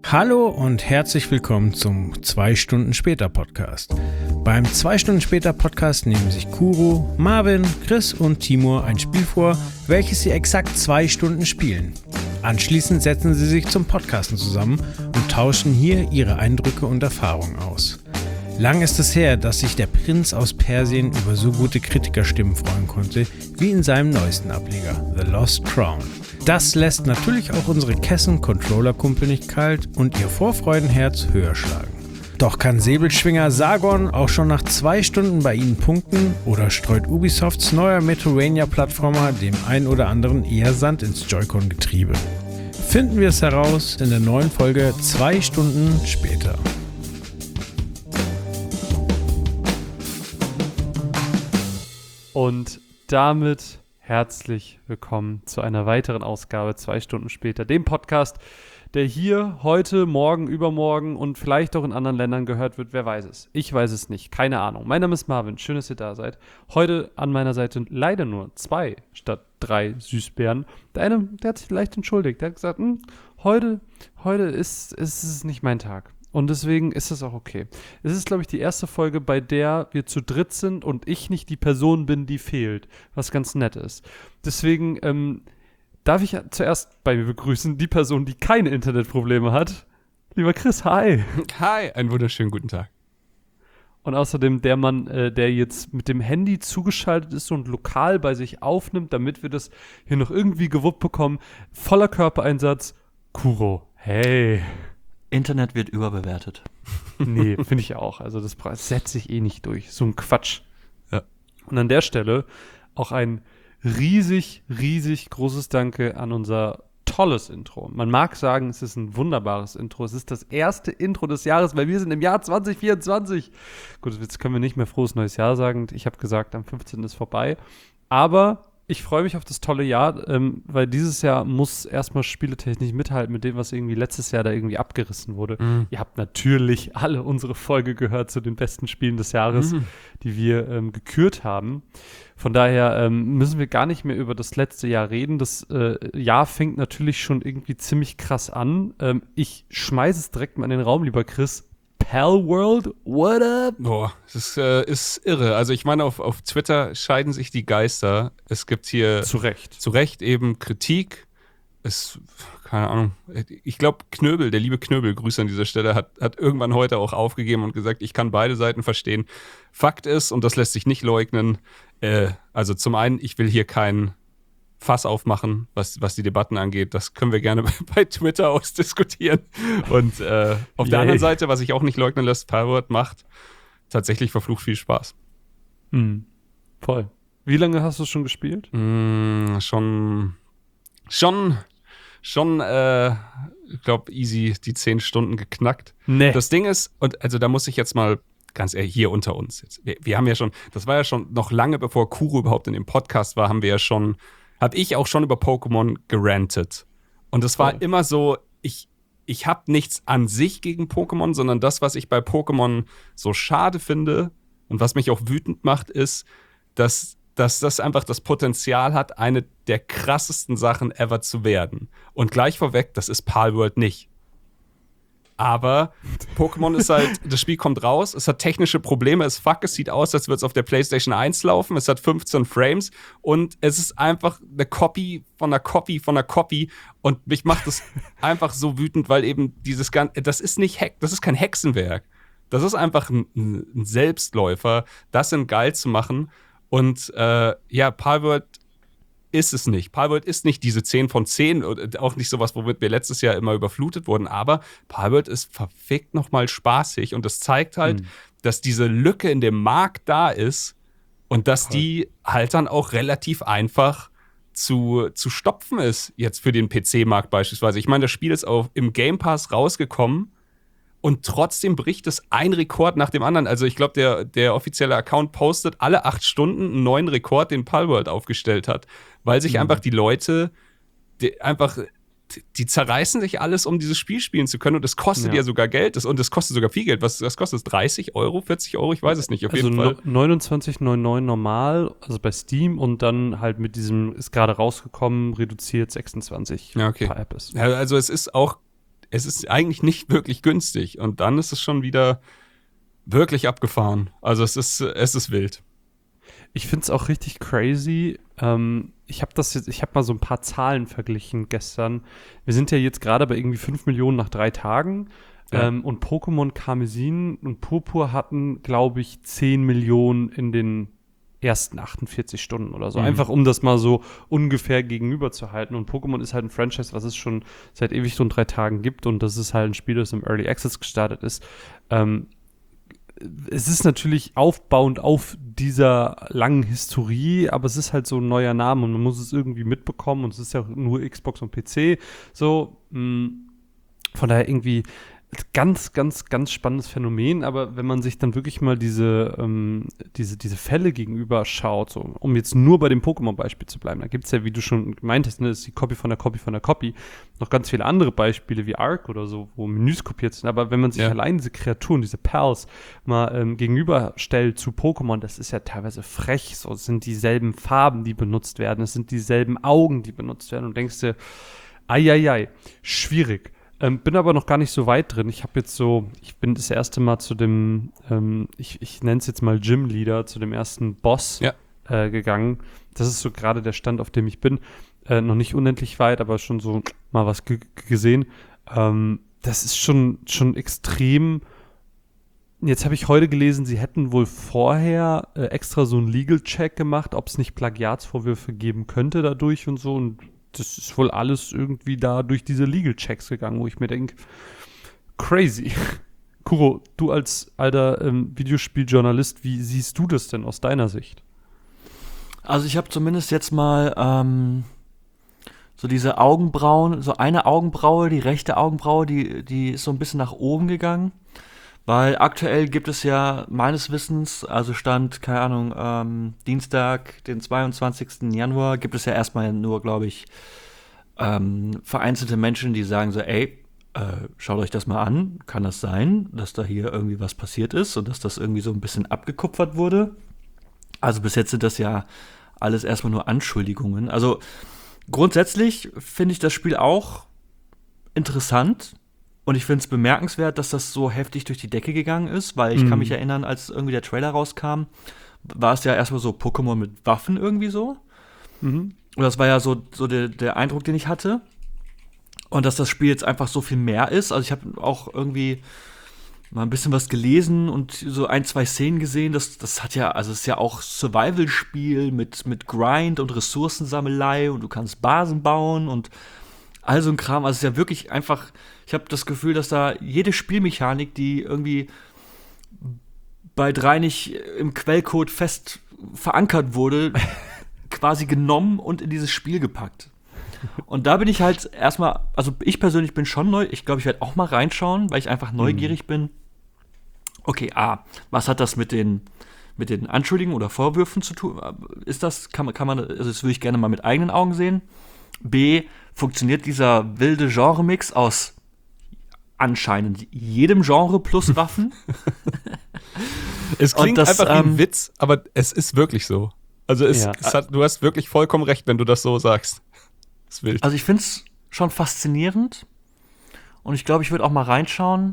Hallo und herzlich willkommen zum 2 Stunden später Podcast. Beim 2 Stunden später Podcast nehmen sich Kuro, Marvin, Chris und Timur ein Spiel vor, welches sie exakt 2 Stunden spielen. Anschließend setzen sie sich zum Podcasten zusammen und tauschen hier ihre Eindrücke und Erfahrungen aus. Lang ist es her, dass sich der Prinz aus Persien über so gute Kritikerstimmen freuen konnte, wie in seinem neuesten Ableger, The Lost Crown. Das lässt natürlich auch unsere Kessen-Controller-Kumpel nicht kalt und ihr Vorfreudenherz höher schlagen. Doch kann Säbelschwinger Sargon auch schon nach 2 Stunden bei ihnen punkten oder streut Ubisofts neuer Metroidvania-Plattformer dem einen oder anderen eher Sand ins Joy-Con-Getriebe? Finden wir es heraus in der neuen Folge 2 Stunden später. Und damit herzlich willkommen zu einer weiteren Ausgabe 2 Stunden später, dem Podcast, der hier heute, morgen, übermorgen und vielleicht auch in anderen Ländern gehört wird. Wer weiß es? Ich weiß es nicht. Keine Ahnung. Mein Name ist Marvin. Schön, dass ihr da seid. Heute an meiner Seite leider nur 2 statt 3 Süßbären. Der eine, der hat sich leicht entschuldigt. Der hat gesagt, heute ist es nicht mein Tag. Und deswegen ist es auch okay. Es ist, glaube ich, die erste Folge, bei der wir zu dritt sind und ich nicht die Person bin, die fehlt, was ganz nett ist. Deswegen darf ich zuerst bei mir begrüßen die Person, die keine Internetprobleme hat. Lieber Chris, hi. Hi, einen wunderschönen guten Tag. Und außerdem der Mann, der jetzt mit dem Handy zugeschaltet ist und lokal bei sich aufnimmt, damit wir das hier noch irgendwie gewuppt bekommen. Voller Körpereinsatz, Kuro. Hey. Internet wird überbewertet. Nee, finde ich auch. Also das setzt sich eh nicht durch. So ein Quatsch. Ja. Und an der Stelle auch ein riesig, riesig großes Danke an unser tolles Intro. Man mag sagen, es ist ein wunderbares Intro. Es ist das erste Intro des Jahres, weil wir sind im Jahr 2024. Gut, jetzt können wir nicht mehr frohes neues Jahr sagen. Ich habe gesagt, am 15. ist vorbei. Aber ich freue mich auf das tolle Jahr, weil dieses Jahr muss erstmal spieletechnisch mithalten mit dem, was irgendwie letztes Jahr da irgendwie abgerissen wurde. Ihr habt natürlich alle unsere Folge gehört zu den besten Spielen des Jahres, die wir gekürt haben. Von daher müssen wir gar nicht mehr über das letzte Jahr reden. Das Jahr fängt natürlich schon irgendwie ziemlich krass an. Ich schmeiße es direkt mal in den Raum, lieber Chris. Palworld, what up? Boah, das ist irre. Also ich meine, auf Twitter scheiden sich die Geister. Es gibt hier zu Recht eben Kritik. Keine Ahnung, ich glaube Knöbel, der liebe Knöbel, Grüße an dieser Stelle, hat irgendwann heute auch aufgegeben und gesagt, ich kann beide Seiten verstehen. Fakt ist, und das lässt sich nicht leugnen, also zum einen, ich will hier kein Fass aufmachen, was die Debatten angeht. Das können wir gerne bei Twitter ausdiskutieren. Und auf der anderen Seite, was ich auch nicht leugnen lässt, Palworld macht tatsächlich verflucht viel Spaß. Voll. Wie lange hast du schon gespielt? Schon, ich glaube, easy die 10 Stunden geknackt. Nee. Das Ding ist, und also da muss ich jetzt mal ganz ehrlich, hier unter uns jetzt. Wir haben ja schon, das war ja schon noch lange bevor Kuro überhaupt in dem Podcast war, habe ich auch schon über Pokémon gerantet. Und es war immer so, ich habe nichts an sich gegen Pokémon, sondern das, was ich bei Pokémon so schade finde und was mich auch wütend macht, ist, dass das einfach das Potenzial hat, eine der krassesten Sachen ever zu werden. Und gleich vorweg, das ist Palworld nicht. Aber Pokémon ist halt, das Spiel kommt raus, es hat technische Probleme, es sieht aus, als würde es auf der PlayStation 1 laufen, es hat 15 Frames und es ist einfach eine Copy von einer Copy von einer Copy und mich macht das einfach so wütend, weil eben das ist kein Hexenwerk. Das ist einfach ein Selbstläufer, das in geil zu machen und Palworld ist es nicht. Palworld ist nicht diese 10 von 10 und auch nicht sowas, womit wir letztes Jahr immer überflutet wurden, aber Palworld ist verfickt nochmal spaßig und das zeigt halt, dass diese Lücke in dem Markt da ist und dass die halt dann auch relativ einfach zu stopfen ist, jetzt für den PC-Markt beispielsweise. Ich meine, das Spiel ist auch im Game Pass rausgekommen und trotzdem bricht es ein Rekord nach dem anderen. Also ich glaube, der offizielle Account postet alle 8 Stunden einen neuen Rekord, den Palworld aufgestellt hat. Weil sich einfach die Leute, die zerreißen sich alles, um dieses Spiel spielen zu können. Und das kostet ja sogar Geld. Und das kostet sogar viel Geld. Was kostet es? 30 Euro, 40 Euro? Ich weiß es nicht. Auf jeden Fall. 29,99 normal, also bei Steam. Und dann halt mit diesem, ist gerade rausgekommen, reduziert 26 ja, okay. per App ist. Ja, also es ist auch es ist eigentlich nicht wirklich günstig. Und dann ist es schon wieder wirklich abgefahren. Also es ist wild. Ich finde es auch richtig crazy. Ich habe mal so ein paar Zahlen verglichen gestern. Wir sind ja jetzt gerade bei irgendwie 5 Millionen nach 3 Tagen. Ja. Und Pokémon Karmesin und Purpur hatten, glaube ich, 10 Millionen in den ersten 48 Stunden oder so. Einfach um das mal so ungefähr gegenüber zu halten. Und Pokémon ist halt ein Franchise, was es schon seit ewig so 3 Tagen gibt. Und das ist halt ein Spiel, das im Early Access gestartet ist. Es ist natürlich aufbauend auf dieser langen Historie, aber es ist halt so ein neuer Name und man muss es irgendwie mitbekommen und es ist ja auch nur Xbox und PC. So, von daher irgendwie ganz, ganz, ganz spannendes Phänomen, aber wenn man sich dann wirklich mal diese Fälle gegenüber schaut, so, um jetzt nur bei dem Pokémon-Beispiel zu bleiben, da gibt es ja, wie du schon gemeint hast, ne, ist die Copy von der Copy von der Copy, noch ganz viele andere Beispiele wie Ark oder so, wo Menüs kopiert sind, aber wenn man sich allein diese Kreaturen, diese Pals mal gegenüberstellt zu Pokémon, das ist ja teilweise frech, so, es sind dieselben Farben, die benutzt werden, es sind dieselben Augen, die benutzt werden und denkst dir, ei, schwierig. Bin aber noch gar nicht so weit drin. Ich bin das erste Mal zu dem, ich nenne es jetzt mal Gym-Leader, zu dem ersten Boss gegangen. Das ist so gerade der Stand, auf dem ich bin. Noch nicht unendlich weit, aber schon so mal was gesehen. Das ist schon extrem. Jetzt habe ich heute gelesen, sie hätten wohl vorher extra so einen Legal-Check gemacht, ob es nicht Plagiatsvorwürfe geben könnte dadurch und so. Und das ist wohl alles irgendwie da durch diese Legal-Checks gegangen, wo ich mir denke, crazy. Kuro, du als alter Videospieljournalist, wie siehst du das denn aus deiner Sicht? Also ich habe zumindest jetzt mal so diese Augenbrauen, so eine Augenbraue, die rechte Augenbraue, die ist so ein bisschen nach oben gegangen. Weil aktuell gibt es ja meines Wissens, also Stand, keine Ahnung, Dienstag, den 22. Januar, gibt es ja erstmal nur, glaube ich, vereinzelte Menschen, die sagen so, ey, schaut euch das mal an, kann das sein, dass da hier irgendwie was passiert ist und dass das irgendwie so ein bisschen abgekupfert wurde? Also bis jetzt sind das ja alles erstmal nur Anschuldigungen. Also grundsätzlich finde ich das Spiel auch interessant. Und ich finde es bemerkenswert, dass das so heftig durch die Decke gegangen ist, weil ich kann mich erinnern, als irgendwie der Trailer rauskam, war es ja erstmal so Pokémon mit Waffen irgendwie so. Und das war ja so der Eindruck, den ich hatte. Und dass das Spiel jetzt einfach so viel mehr ist. Also ich habe auch irgendwie mal ein bisschen was gelesen und so 1, 2 Szenen gesehen. Das hat ja, also es ist ja auch Survival-Spiel mit Grind und Ressourcensammelei und du kannst Basen bauen und all so ein Kram. Also es ist ja wirklich einfach, ich habe das Gefühl, dass da jede Spielmechanik, die irgendwie bei 3 nicht im Quellcode fest verankert wurde, quasi genommen und in dieses Spiel gepackt. Und da bin ich halt erstmal, also ich persönlich bin schon neu, ich glaube, ich werde auch mal reinschauen, weil ich einfach neugierig bin. Okay, was hat das mit den Anschuldigungen oder Vorwürfen zu tun? Ist das, kann man, also das würde ich gerne mal mit eigenen Augen sehen. B, funktioniert dieser wilde Genre-Mix aus anscheinend jedem Genre plus Waffen? Es klingt das, einfach wie ein Witz, aber es ist wirklich so. Also du hast wirklich vollkommen recht, wenn du das so sagst. Das ist wild. Also ich finde es schon faszinierend und ich glaube, ich würde auch mal reinschauen.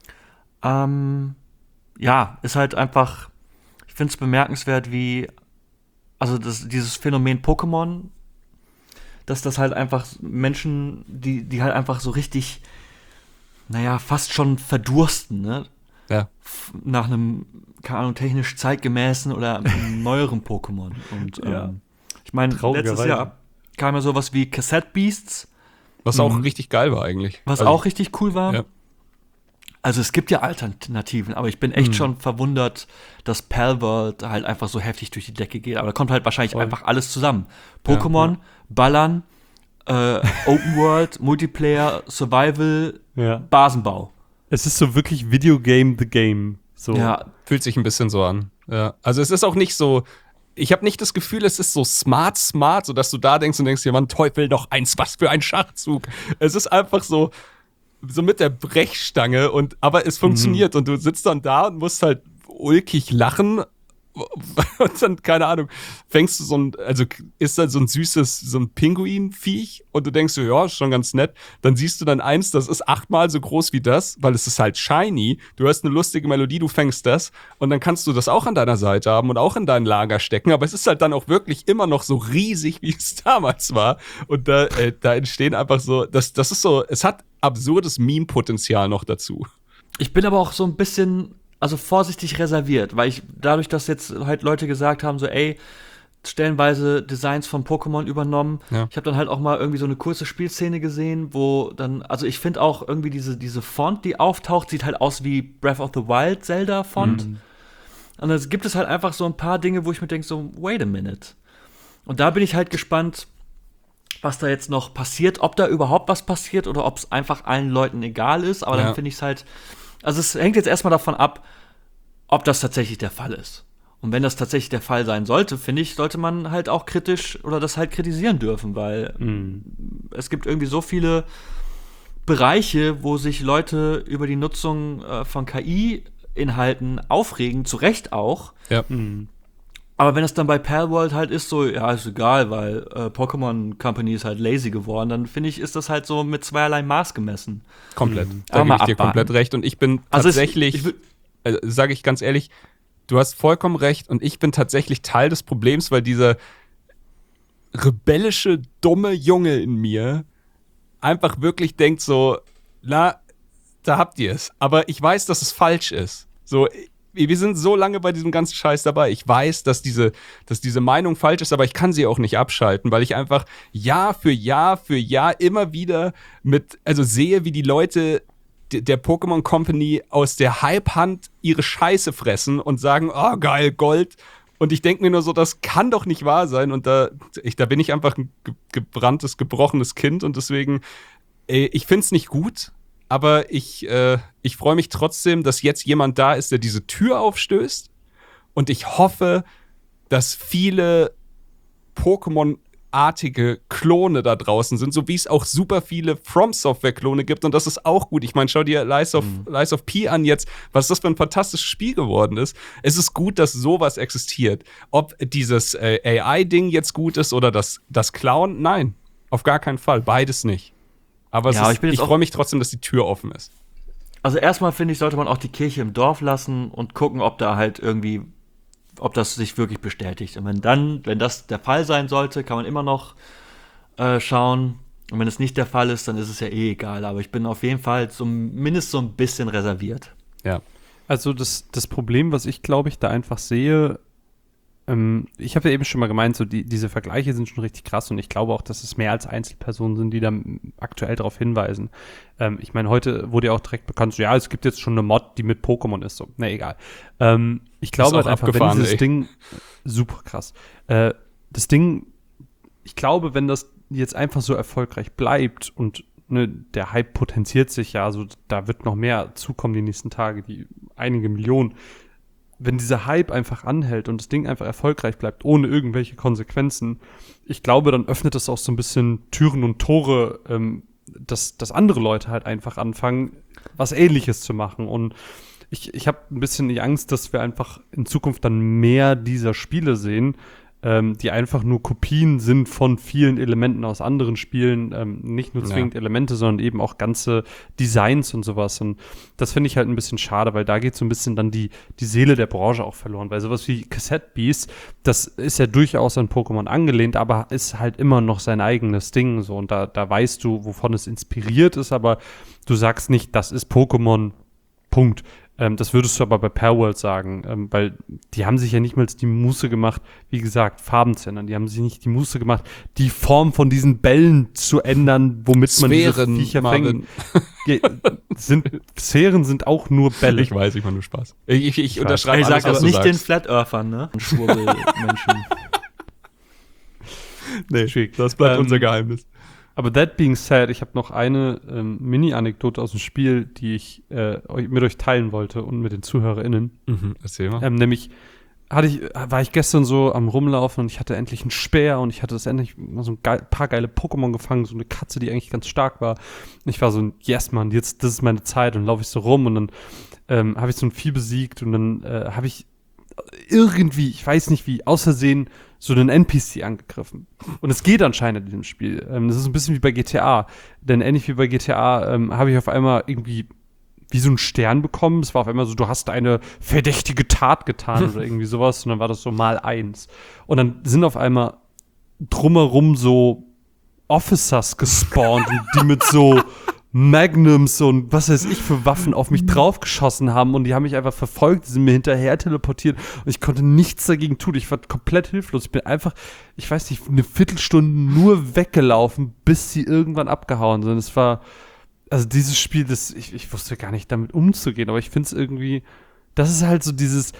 Ja, ist halt einfach, ich finde es bemerkenswert, wie, also dieses Phänomen Pokémon, dass das halt einfach Menschen, die halt einfach so richtig, naja, fast schon verdursten, ne? Ja. Nach einem, keine Ahnung, technisch zeitgemäßen oder neueren Pokémon. Und ich meine, letztes Jahr kam ja sowas wie Cassette Beasts. Was auch richtig geil war eigentlich. Was auch richtig cool war. Ja. Also es gibt ja Alternativen, aber ich bin echt schon verwundert, dass Palworld halt einfach so heftig durch die Decke geht. Aber da kommt halt wahrscheinlich einfach alles zusammen. Pokémon, Ballern, Open World, Multiplayer, Survival, Basenbau. Es ist so wirklich Videogame the Game. So. Ja, fühlt sich ein bisschen so an. Ja. Also es ist auch nicht so, ich habe nicht das Gefühl, es ist so smart, sodass du da denkst und denkst, ja, Mann, Teufel, noch eins, was für ein Schachzug. Es ist einfach so mit der Brechstange, aber es funktioniert und du sitzt dann da und musst halt ulkig lachen Und dann, keine Ahnung, fängst du ist da so ein süßes, so ein Pinguin-Viech und du denkst so, ja, ist schon ganz nett. Dann siehst du dann eins, das ist 8-mal so groß wie das, weil es ist halt shiny. Du hörst eine lustige Melodie, du fängst das und dann kannst du das auch an deiner Seite haben und auch in dein Lager stecken. Aber es ist halt dann auch wirklich immer noch so riesig, wie es damals war. Und da entstehen einfach so, das ist so, es hat absurdes Meme-Potenzial noch dazu. Ich bin aber auch so ein bisschen, also vorsichtig reserviert, weil dadurch, dass jetzt halt Leute gesagt haben, so ey, stellenweise Designs von Pokémon übernommen. Ja. Ich habe dann halt auch mal irgendwie so eine kurze Spielszene gesehen, wo dann, also ich finde auch irgendwie diese Font, die auftaucht, sieht halt aus wie Breath of the Wild Zelda Font. Und dann gibt es halt einfach so ein paar Dinge, wo ich mir denke, so, wait a minute. Und da bin ich halt gespannt, was da jetzt noch passiert, ob da überhaupt was passiert oder ob es einfach allen Leuten egal ist. Aber dann finde ich es halt, also es hängt jetzt erstmal davon ab, ob das tatsächlich der Fall ist. Und wenn das tatsächlich der Fall sein sollte, finde ich, sollte man halt auch kritisch oder das halt kritisieren dürfen, weil es gibt irgendwie so viele Bereiche, wo sich Leute über die Nutzung von KI-Inhalten aufregen, zu Recht auch. Ja. Aber wenn es dann bei Palworld halt ist, so, ja, ist egal, weil Pokémon Company ist halt lazy geworden, dann finde ich, ist das halt so mit zweierlei Maß gemessen. Komplett. Aber Da mal gebe ich dir abwarten. komplett recht. Und ich bin Also tatsächlich, sage ich ganz ehrlich, du hast vollkommen recht und ich bin tatsächlich Teil des Problems, weil dieser rebellische, dumme Junge in mir einfach wirklich denkt so, na, da habt ihr es. Aber ich weiß, dass es falsch ist. So, wir sind so lange bei diesem ganzen Scheiß dabei. Ich weiß, dass diese Meinung falsch ist, aber ich kann sie auch nicht abschalten, weil ich einfach Jahr für Jahr immer wieder sehe, wie die Leute der Pokémon Company aus der Hype-Hand ihre Scheiße fressen und sagen, oh geil, Gold. Und ich denke mir nur so, das kann doch nicht wahr sein. Und da bin ich einfach ein gebranntes, gebrochenes Kind und deswegen, ich finde es nicht gut. Aber ich freue mich trotzdem, dass jetzt jemand da ist, der diese Tür aufstößt. Und ich hoffe, dass viele Pokémon-artige Klone da draußen sind, so wie es auch super viele From-Software-Klone gibt. Und das ist auch gut. Ich meine, schau dir Lies of P an jetzt, was das für ein fantastisches Spiel geworden ist. Es ist gut, dass sowas existiert. Ob dieses AI-Ding jetzt gut ist oder das Clown, nein, auf gar keinen Fall. Beides nicht. Aber Ja, ich freue mich trotzdem, dass die Tür offen ist. Also erstmal finde ich, sollte man auch die Kirche im Dorf lassen und gucken, ob da halt irgendwie, ob das sich wirklich bestätigt. Und wenn das der Fall sein sollte, kann man immer noch schauen. Und wenn es nicht der Fall ist, dann ist es ja eh egal. Aber ich bin auf jeden Fall zumindest so ein bisschen reserviert. Ja. Also das Problem, was ich glaube ich da einfach sehe, ich habe ja eben schon mal gemeint, so diese Vergleiche sind schon richtig krass und ich glaube auch, dass es mehr als Einzelpersonen sind, die da aktuell darauf hinweisen. Ich meine, heute wurde ja auch direkt bekannt, so, ja, es gibt jetzt schon eine Mod, die mit Pokémon ist, so, na egal. Ich glaube halt einfach, wenn dieses Ding, super krass, das Ding, ich glaube, wenn das jetzt einfach so erfolgreich bleibt und der Hype potenziert sich ja, also da wird noch mehr zukommen die nächsten Tage, die einige Millionen. Wenn dieser Hype einfach anhält und das Ding einfach erfolgreich bleibt, ohne irgendwelche Konsequenzen, ich glaube, dann öffnet das auch so ein bisschen Türen und Tore, dass andere Leute halt einfach anfangen, was Ähnliches zu machen. Und ich habe ein bisschen die Angst, dass wir einfach in Zukunft dann mehr dieser Spiele sehen, die einfach nur Kopien sind von vielen Elementen aus anderen Spielen, nicht nur zwingend Elemente, sondern eben auch ganze Designs und sowas. Und das finde ich halt ein bisschen schade, weil da geht so ein bisschen dann die Seele der Branche auch verloren. Weil sowas wie Cassette Beast, das ist ja durchaus an Pokémon angelehnt, aber ist halt immer noch sein eigenes Ding. So. Und da weißt du, wovon es inspiriert ist, aber du sagst nicht, das ist Pokémon, Punkt. Das würdest du aber bei Palworld sagen, weil die haben sich ja nicht mal die Muße gemacht, wie gesagt, Farben zu ändern. Die haben sich nicht die Muße gemacht, die Form von diesen Bällen zu ändern, womit man diese Viecher fängt. Sphären sind auch nur Bälle. Ich weiß, ich mache nur Spaß. Ich unterschreibe alles, alles, sag was das du nicht sagst. den Flat Earthern, ne? Schwurbelmenschen. Nee, das bleibt unser Geheimnis. Aber that being said, ich habe noch eine Mini-Anekdote aus dem Spiel, die ich mit euch teilen wollte und mit den ZuhörerInnen. Erzähl mal. Nämlich war ich gestern so am Rumlaufen und ich hatte endlich einen Speer und ich hatte das endlich mal so paar geile Pokémon gefangen, so eine Katze, die eigentlich ganz stark war. Und ich war so, yes, Mann, jetzt, das ist meine Zeit und laufe ich so rum und dann habe ich so ein Vieh besiegt und dann habe ich irgendwie, ich weiß nicht wie, aus Versehen so einen NPC angegriffen. Und es geht anscheinend in dem Spiel. Das ist ein bisschen wie bei GTA. Denn ähnlich wie bei GTA habe ich auf einmal irgendwie wie so einen Stern bekommen. Es war auf einmal so, du hast eine verdächtige Tat getan oder irgendwie sowas. Und dann war das so mal 1. Und dann sind auf einmal drumherum so Officers gespawnt, die mit so Magnums und was weiß ich für Waffen auf mich draufgeschossen haben und die haben mich einfach verfolgt, die sind mir hinterher teleportiert und ich konnte nichts dagegen tun. Ich war komplett hilflos. Ich bin einfach, ich weiß nicht, eine Viertelstunde nur weggelaufen, bis sie irgendwann abgehauen sind. Es war, also dieses Spiel, ich wusste gar nicht damit umzugehen, aber ich finde es irgendwie, das ist halt so dieses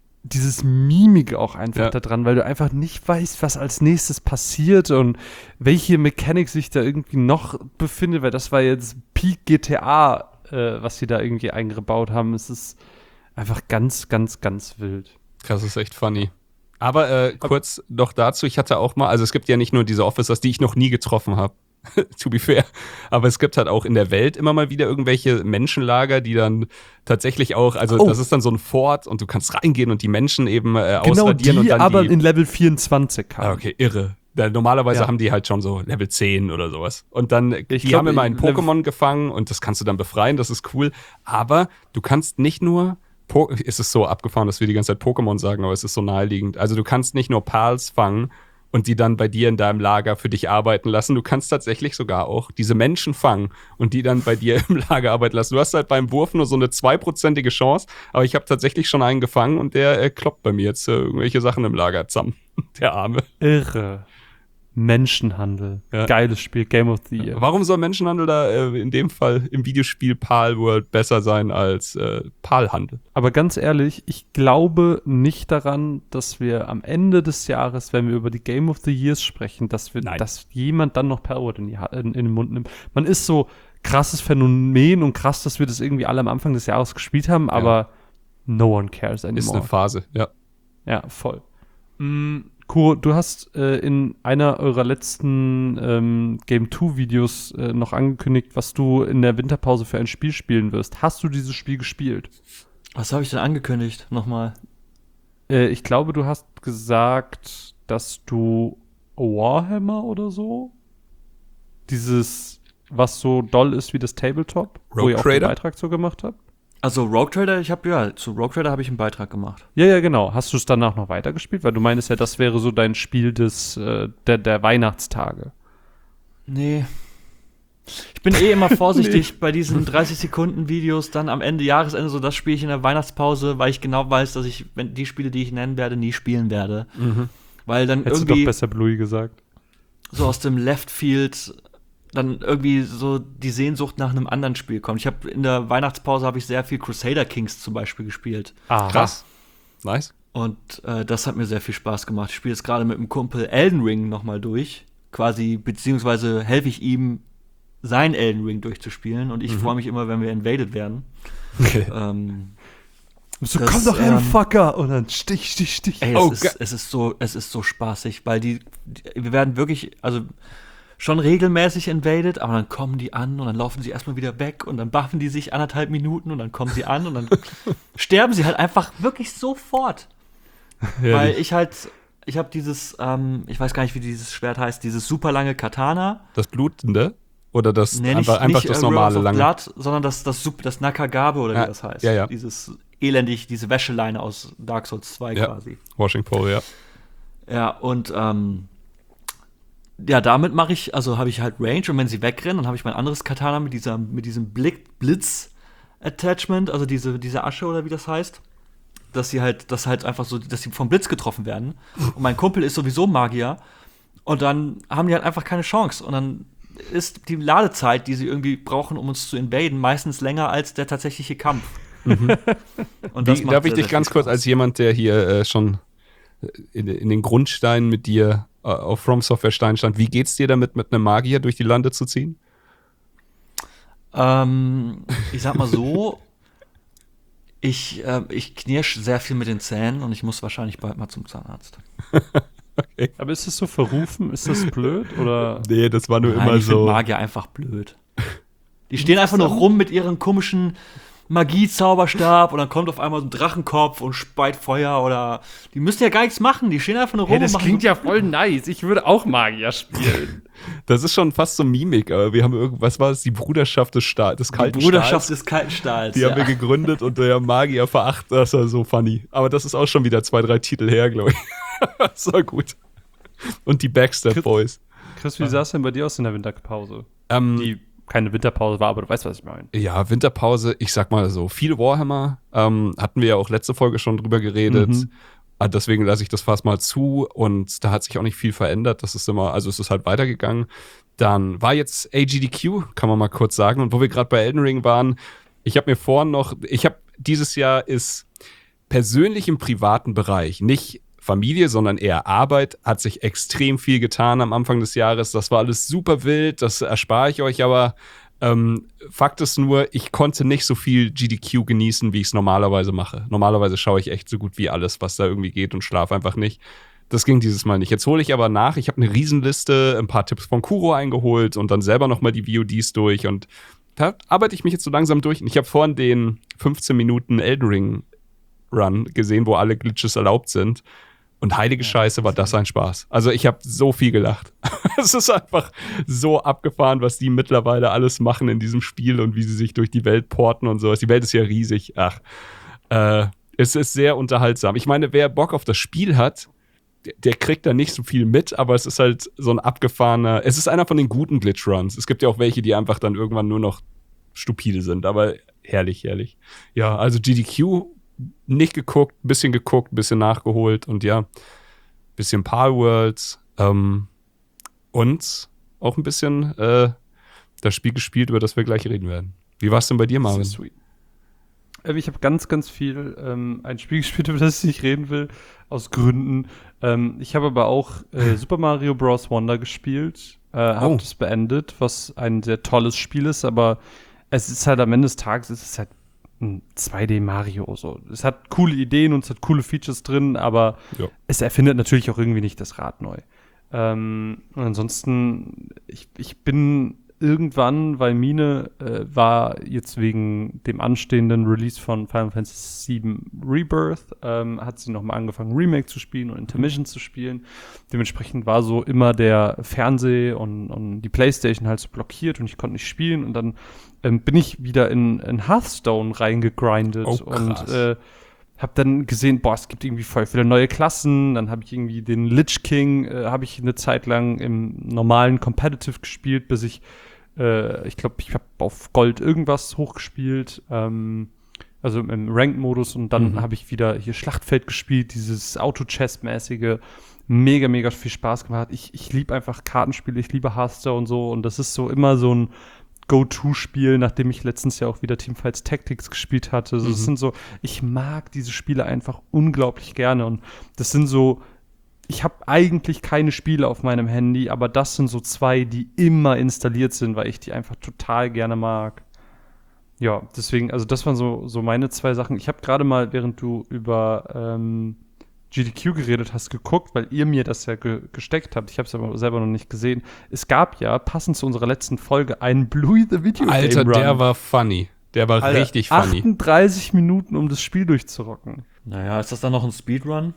Mimik auch einfach da dran, weil du einfach nicht weißt, was als nächstes passiert und welche Mechanik sich da irgendwie noch befindet, weil das war jetzt Peak GTA, was sie da irgendwie eingebaut haben. Es ist einfach ganz, ganz, ganz wild. Krass, ist echt funny. Aber kurz noch dazu, ich hatte auch mal, also es gibt ja nicht nur diese Officers, die ich noch nie getroffen habe, to be fair, aber es gibt halt auch in der Welt immer mal wieder irgendwelche Menschenlager, die dann tatsächlich auch, also das ist dann so ein Fort und du kannst reingehen und die Menschen eben ausradieren. Genau, und dann aber in Level 24 kamen. Okay, irre. Normalerweise haben die halt schon so Level 10 oder sowas. Und dann, die haben immer ein Pokémon gefangen und das kannst du dann befreien, das ist cool. Aber du kannst nicht nur, es ist so abgefahren, dass wir die ganze Zeit Pokémon sagen, aber es ist so naheliegend. Also du kannst nicht nur Pals fangen und die dann bei dir in deinem Lager für dich arbeiten lassen. Du kannst tatsächlich sogar auch diese Menschen fangen und die dann bei dir im Lager arbeiten lassen. Du hast halt beim Wurf nur so eine 2%ige Chance, aber ich habe tatsächlich schon einen gefangen und der kloppt bei mir jetzt irgendwelche Sachen im Lager zusammen. Der Arme. Irre. Menschenhandel. Ja. Geiles Spiel, Game of the Year. Warum soll Menschenhandel da in dem Fall im Videospiel Palworld besser sein als Palhandel? Aber ganz ehrlich, ich glaube nicht daran, dass wir am Ende des Jahres, wenn wir über die Game of the Years sprechen, dass jemand dann noch Palworld in den Mund nimmt. Man ist so krasses Phänomen und krass, dass wir das irgendwie alle am Anfang des Jahres gespielt haben, aber no one cares anymore. Ist eine Phase, ja. Ja, voll. Kuro, du hast in einer eurer letzten Game 2 Videos noch angekündigt, was du in der Winterpause für ein Spiel spielen wirst. Hast du dieses Spiel gespielt? Was habe ich denn angekündigt? Nochmal. Ich glaube, du hast gesagt, dass du Warhammer oder so, dieses, was so doll ist wie das Tabletop, wo ihr auch einen Beitrag zu gemacht habt. Also Rogue Trader, zu Rogue Trader habe ich einen Beitrag gemacht. Ja, genau. Hast du es danach noch weitergespielt? Weil du meinst ja, das wäre so dein Spiel der Weihnachtstage. Nee. Ich bin immer vorsichtig bei diesen 30-Sekunden-Videos, dann am Jahresende, so das spiele ich in der Weihnachtspause, weil ich genau weiß, dass ich, wenn die Spiele, die ich nennen werde, nie spielen werde. Mhm. Weil dann Hättest irgendwie du doch besser Bluey gesagt. So aus dem Left Field dann irgendwie so die Sehnsucht nach einem anderen Spiel kommt. Ich habe in der Weihnachtspause sehr viel Crusader Kings zum Beispiel gespielt. Ah, krass. Nice. Und das hat mir sehr viel Spaß gemacht. Ich spiele jetzt gerade mit einem Kumpel Elden Ring nochmal durch. Quasi, beziehungsweise helfe ich ihm, sein Elden Ring durchzuspielen. Und ich freue mich immer, wenn wir invaded werden. Okay. So, komm doch her, Fucker! Und dann Stich. Ey, es ist so spaßig, weil wir werden wirklich, also schon regelmäßig invaded, aber dann kommen die an und dann laufen sie erstmal wieder weg und dann buffen die sich 1,5 Minuten und dann kommen sie an und dann sterben sie halt einfach wirklich sofort. Weil ich habe dieses, ich weiß gar nicht, wie dieses Schwert heißt, dieses super lange Katana. Das blutende? Oder das nicht das normale lange? Blood, sondern das Nakagabe oder wie das heißt. Ja. Dieses elendig, diese Wäscheleine aus Dark Souls 2 quasi. Washing Pole, ja. Ja, und damit habe ich halt Range und wenn sie wegrennen, dann habe ich mein anderes Katana mit diesem Blitz-Attachment, also diese Asche oder wie das heißt, dass sie vom Blitz getroffen werden. Und mein Kumpel ist sowieso Magier und dann haben die halt einfach keine Chance. Und dann ist die Ladezeit, die sie irgendwie brauchen, um uns zu invaden, meistens länger als der tatsächliche Kampf. Und darf ich dich ganz kurz als jemand, der hier schon in den Grundsteinen mit dir auf From Software Stein stand, wie geht's dir damit, mit einem Magier durch die Lande zu ziehen? Ich sag mal so, ich knirsch sehr viel mit den Zähnen und ich muss wahrscheinlich bald mal zum Zahnarzt. Okay. Aber ist das so verrufen? Ist das blöd? Oder? Nee, das war nur Nein, immer ich so. Magier einfach blöd. Die stehen einfach nur rum mit ihren komischen Magie-Zauberstab und dann kommt auf einmal so ein Drachenkopf und speit Feuer oder die müssen ja gar nichts machen, die stehen einfach nur rum Hey, das und machen klingt so- ja voll nice. Ich würde auch Magier spielen. Das ist schon fast so Mimik, aber wir haben was war es? Die Bruderschaft des Die kalten Bruderschaft Stahls. des kalten Stahls. Die haben wir gegründet und der Magier verachtet, das war so funny. Aber das ist auch schon wieder 2, 3 Titel her, glaube ich. Das war gut. Und die Backstep Boys. Chris, wie sah es denn bei dir aus in der Winterpause? Ähm, Die keine Winterpause war, aber du weißt, was ich meine. Ja, Winterpause, ich sag mal so, viel Warhammer, hatten wir ja auch letzte Folge schon drüber geredet. Deswegen lasse ich das fast mal zu und da hat sich auch nicht viel verändert. Das ist immer, also es ist halt weitergegangen. Dann war jetzt AGDQ, kann man mal kurz sagen. Und wo wir gerade bei Elden Ring waren, ich habe mir vorhin noch, dieses Jahr ist persönlich im privaten Bereich, nicht Familie, sondern eher Arbeit, hat sich extrem viel getan am Anfang des Jahres. Das war alles super wild, das erspare ich euch, aber Fakt ist nur, ich konnte nicht so viel GDQ genießen, wie ich es normalerweise mache. Normalerweise schaue ich echt so gut wie alles, was da irgendwie geht und schlafe einfach nicht. Das ging dieses Mal nicht. Jetzt hole ich aber nach. Ich habe eine Riesenliste, ein paar Tipps von Kuro eingeholt und dann selber nochmal die VODs durch und da arbeite ich mich jetzt so langsam durch. Und ich habe vorhin den 15 Minuten Elden Ring Run gesehen, wo alle Glitches erlaubt sind. Und heilige Scheiße, war das ein Spaß. Also ich habe so viel gelacht. Es ist einfach so abgefahren, was die mittlerweile alles machen in diesem Spiel und wie sie sich durch die Welt porten und sowas. Die Welt ist ja riesig. Es ist sehr unterhaltsam. Ich meine, wer Bock auf das Spiel hat, der kriegt da nicht so viel mit, aber es ist halt so ein abgefahrener, es ist einer von den guten Glitch-Runs. Es gibt ja auch welche, die einfach dann irgendwann nur noch stupide sind, aber herrlich, herrlich. Ja, also GDQ nicht geguckt, bisschen nachgeholt und ja, bisschen Palworlds und auch ein bisschen das Spiel gespielt, über das wir gleich reden werden. Wie war es denn bei dir, Marvin? Das ist sweet. Ich habe ganz, ganz viel ein Spiel gespielt, über das ich nicht reden will, aus Gründen. Ich habe aber auch Super Mario Bros. Wonder gespielt, habe das beendet, was ein sehr tolles Spiel ist, aber es ist halt am Ende des Tages, es ist halt ein 2D-Mario. So. Es hat coole Ideen und es hat coole Features drin, aber es erfindet natürlich auch irgendwie nicht das Rad neu. Und ansonsten, ich bin irgendwann, weil Mine war jetzt wegen dem anstehenden Release von Final Fantasy VII Rebirth, hat sie nochmal angefangen, Remake zu spielen und Intermission zu spielen. Dementsprechend war so immer der Fernseher und die Playstation halt so blockiert und ich konnte nicht spielen und dann bin ich wieder in Hearthstone reingegrindet und hab dann gesehen, es gibt irgendwie voll viele neue Klassen. Dann habe ich irgendwie den Lich King, habe ich eine Zeit lang im normalen Competitive gespielt, bis ich glaube, ich habe auf Gold irgendwas hochgespielt, also im Ranked-Modus und dann habe ich wieder hier Schlachtfeld gespielt, dieses Auto-Chess-mäßige, mega, mega viel Spaß gemacht. Ich liebe einfach Kartenspiele, ich liebe Hearthstone und so und das ist so immer so ein Go-To-Spiel, nachdem ich letztens ja auch wieder Teamfights Tactics gespielt hatte. Also das sind so, ich mag diese Spiele einfach unglaublich gerne und das sind so, ich habe eigentlich keine Spiele auf meinem Handy, aber das sind so 2, die immer installiert sind, weil ich die einfach total gerne mag. Ja, deswegen, also das waren so meine 2 Sachen. Ich habe gerade mal, während du über GDQ geredet hast, geguckt, weil ihr mir das ja gesteckt habt. Ich habe es aber selber noch nicht gesehen. Es gab ja, passend zu unserer letzten Folge, einen Bluey the Video Game Alter, Run. der war funny. Der war Alter, richtig funny. 38 Minuten, um das Spiel durchzurocken. Naja, ist das dann noch ein Speedrun?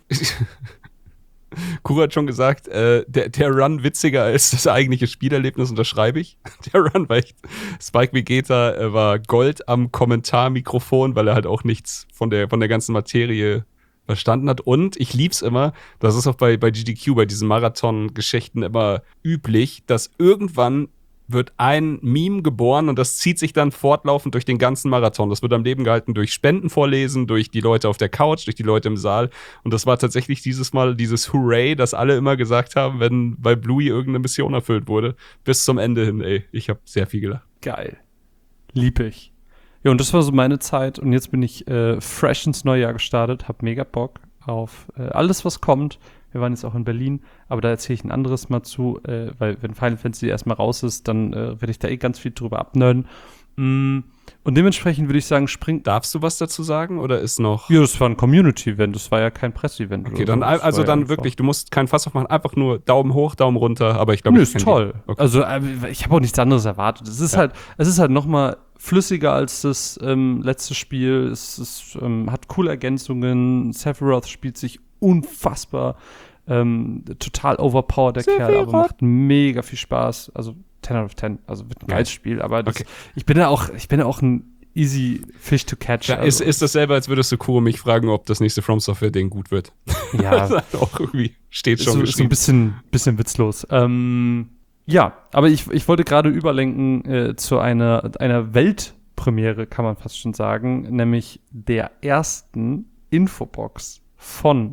Kuro hat schon gesagt, der Run witziger als das eigentliche Spielerlebnis, unterschreibe ich. Der Run war echt. Spike Vegeta war Gold am Kommentarmikrofon, weil er halt auch nichts von der ganzen Materie verstanden hat. Und ich lieb's immer, das ist auch bei GDQ, bei diesen Marathon-Geschichten immer üblich, dass irgendwann wird ein Meme geboren und das zieht sich dann fortlaufend durch den ganzen Marathon. Das wird am Leben gehalten durch Spendenvorlesen, durch die Leute auf der Couch, durch die Leute im Saal. Und das war tatsächlich dieses Mal dieses Hooray, das alle immer gesagt haben, wenn bei Bluey irgendeine Mission erfüllt wurde. Bis zum Ende hin, ey. Ich habe sehr viel gelacht. Geil. Lieb ich. Ja, und das war so meine Zeit. Und jetzt bin ich fresh ins neue Jahr gestartet, hab mega Bock auf alles, was kommt. Wir waren jetzt auch in Berlin, aber da erzähle ich ein anderes Mal zu, weil wenn Final Fantasy erstmal raus ist, dann werde ich da ganz viel drüber abnörden. Und dementsprechend würde ich sagen, Darfst du was dazu sagen oder ist noch. Ja, das war ein Community-Event, das war ja kein Presse-Event. Okay, oder dann so. Das also war dann ja wirklich, du musst kein Fass aufmachen, einfach nur Daumen hoch, Daumen runter, aber ich glaube, Nö, ich ist kenn toll. die. Okay. Also ich habe auch nichts anderes erwartet. Es ist halt noch mal flüssiger als das letzte Spiel. Hat coole Ergänzungen. Sephiroth spielt sich unfassbar total overpowered, der Kerl, aber macht mega viel Spaß. Also 10 out of 10, also wird ein geiles Spiel, aber ich bin ja auch ein easy fish to catch. Ja, also. ist dasselbe, als würdest du Kuro mich fragen, ob das nächste From Software-Ding gut wird. Ja. Das ist auch irgendwie steht schon Ist so ein bisschen witzlos. Ja, aber ich wollte gerade überlenken zu einer Weltpremiere, kann man fast schon sagen, nämlich der ersten Infobox von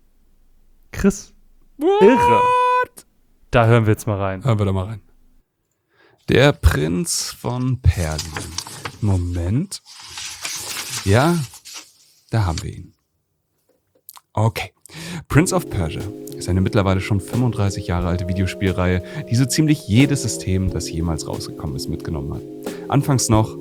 Chris. Irre. Da hören wir jetzt mal rein. Hören wir da mal rein. Der Prinz von Persien. Moment. Ja, da haben wir ihn. Okay. Prince of Persia ist eine mittlerweile schon 35 Jahre alte Videospielreihe, die so ziemlich jedes System, das jemals rausgekommen ist, mitgenommen hat. Anfangs noch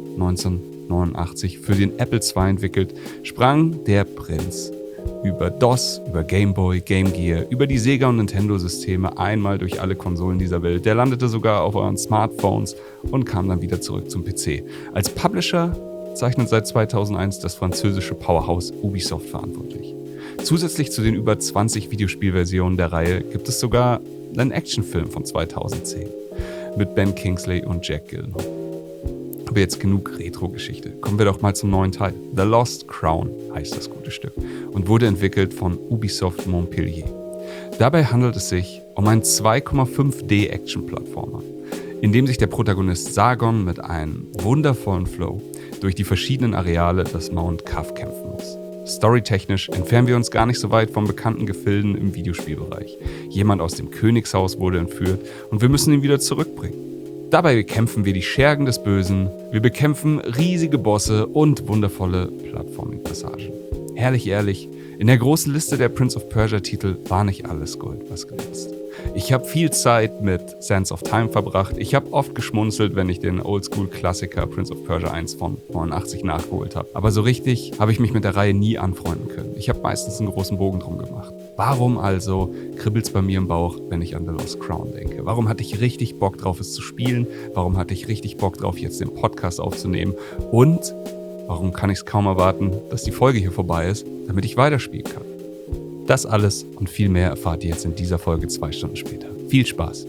1989 für den Apple II entwickelt, sprang der Prinz über DOS, über Game Boy, Game Gear, über die Sega und Nintendo-Systeme einmal durch alle Konsolen dieser Welt. Der landete sogar auf euren Smartphones und kam dann wieder zurück zum PC. Als Publisher zeichnet seit 2001 das französische Powerhouse Ubisoft verantwortlich. Zusätzlich zu den über 20 Videospielversionen der Reihe gibt es sogar einen Actionfilm von 2010 mit Ben Kingsley und Jack Gyllenhaal. Aber jetzt genug Retro-Geschichte. Kommen wir doch mal zum neuen Teil. The Lost Crown heißt das gute Stück und wurde entwickelt von Ubisoft Montpellier. Dabei handelt es sich um einen 2,5D-Action-Plattformer, in dem sich der Protagonist Sargon mit einem wundervollen Flow durch die verschiedenen Areale des Mount Kaf kämpfen muss. Storytechnisch entfernen wir uns gar nicht so weit von bekannten Gefilden im Videospielbereich. Jemand aus dem Königshaus wurde entführt und wir müssen ihn wieder zurückbringen. Dabei bekämpfen wir die Schergen des Bösen, wir bekämpfen riesige Bosse und wundervolle Plattforming-Passagen. Herrlich ehrlich, in der großen Liste der Prince of Persia-Titel war nicht alles Gold, was glänzt. Ich habe viel Zeit mit Sands of Time verbracht. Ich habe oft geschmunzelt, wenn ich den Oldschool-Klassiker Prince of Persia 1 von 89 nachgeholt habe. Aber so richtig habe ich mich mit der Reihe nie anfreunden können. Ich habe meistens einen großen Bogen drum gemacht. Warum also kribbelt's bei mir im Bauch, wenn ich an The Lost Crown denke? Warum hatte ich richtig Bock drauf, es zu spielen? Warum hatte ich richtig Bock drauf, jetzt den Podcast aufzunehmen? Und warum kann ich es kaum erwarten, dass die Folge hier vorbei ist, damit ich weiterspielen kann? Das alles und viel mehr erfahrt ihr jetzt in dieser Folge 2 Stunden später. Viel Spaß!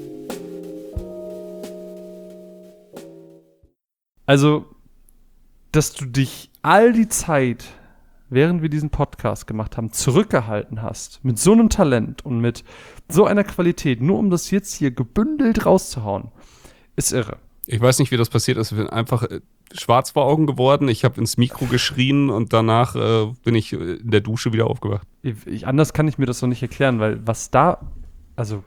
Also, dass du dich all die Zeit, während wir diesen Podcast gemacht haben, zurückgehalten hast, mit so einem Talent und mit so einer Qualität, nur um das jetzt hier gebündelt rauszuhauen, ist irre. Ich weiß nicht, wie das passiert ist. Ich bin einfach schwarz vor Augen geworden. Ich habe ins Mikro geschrien und danach bin ich in der Dusche wieder aufgewacht. Anders kann ich mir das noch nicht erklären, weil was da, also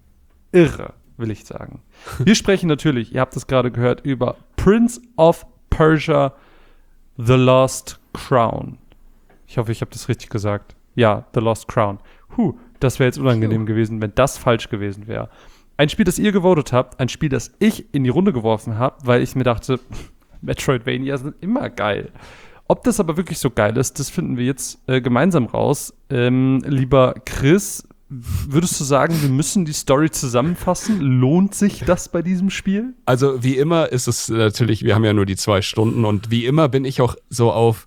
irre, will ich sagen. Wir sprechen natürlich, ihr habt es gerade gehört, über Prince of Persia, The Lost Crown. Ich hoffe, ich habe das richtig gesagt. Ja, The Lost Crown. Das wäre jetzt unangenehm gewesen, wenn das falsch gewesen wäre. Ein Spiel, das ihr gewotet habt, ein Spiel, das ich in die Runde geworfen habe, weil ich mir dachte, Metroidvania sind immer geil. Ob das aber wirklich so geil ist, das finden wir jetzt gemeinsam raus. Lieber Chris, würdest du sagen, wir müssen die Story zusammenfassen? Lohnt sich das bei diesem Spiel? Also wie immer ist es natürlich, wir haben ja nur die 2 Stunden und wie immer bin ich auch so auf,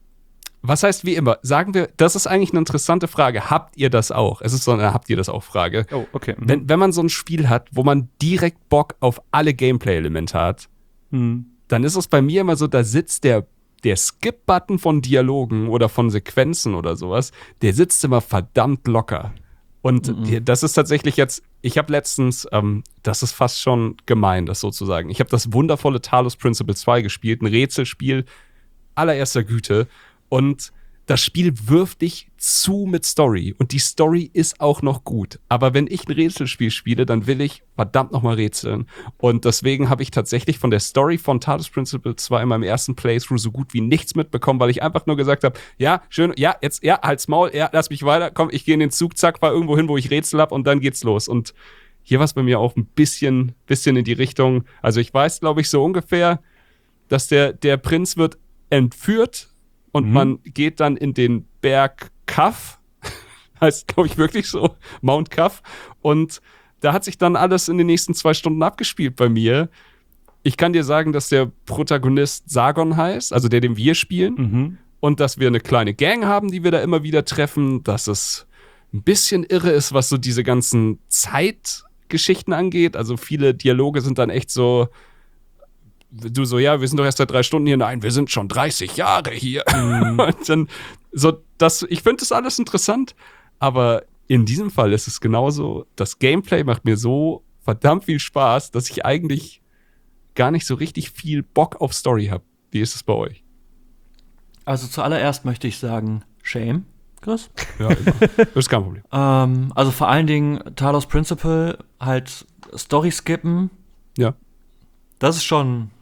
was heißt wie immer? Sagen wir, das ist eigentlich eine interessante Frage. Habt ihr das auch? Es ist so eine Habt ihr das auch Frage. Oh, okay. Wenn man so ein Spiel hat, wo man direkt Bock auf alle Gameplay-Elemente hat, dann ist es bei mir immer so, da sitzt der Skip-Button von Dialogen oder von Sequenzen oder sowas, der sitzt immer verdammt locker. Und das ist tatsächlich jetzt, ich habe letztens, das ist fast schon gemein, das sozusagen. Ich habe das wundervolle Talos Principle 2 gespielt, ein Rätselspiel allererster Güte. Und das Spiel wirft dich zu mit Story. Und die Story ist auch noch gut. Aber wenn ich ein Rätselspiel spiele, dann will ich verdammt nochmal rätseln. Und deswegen habe ich tatsächlich von der Story von Talos Principle 2 in meinem ersten Playthrough so gut wie nichts mitbekommen, weil ich einfach nur gesagt habe, ja, schön, ja, jetzt, ja, halt's Maul, ja, lass mich weiter, komm, ich gehe in den Zug, zack, fahr irgendwo hin, wo ich Rätsel habe und dann geht's los. Und hier war es bei mir auch ein bisschen in die Richtung, also ich weiß, glaube ich, so ungefähr, dass der Prinz wird entführt und man geht dann in den Berg Kaf, heißt, glaube ich, wirklich so, Mount Kaf. Und da hat sich dann alles in den nächsten 2 Stunden abgespielt bei mir. Ich kann dir sagen, dass der Protagonist Sargon heißt, also der, den wir spielen. Und dass wir eine kleine Gang haben, die wir da immer wieder treffen. Dass es ein bisschen irre ist, was so diese ganzen Zeitgeschichten angeht. Also viele Dialoge sind dann echt so, du so, ja, wir sind doch erst seit 3 Stunden hier. Nein, wir sind schon 30 Jahre hier. Und dann so, ich finde das alles interessant, aber in diesem Fall ist es genauso, das Gameplay macht mir so verdammt viel Spaß, dass ich eigentlich gar nicht so richtig viel Bock auf Story habe. Wie ist es bei euch? Also zuallererst möchte ich sagen, Shame, Chris. Ja, immer. Das ist kein Problem. Also vor allen Dingen Talos Principle, halt Story skippen. Ja. Das ist schon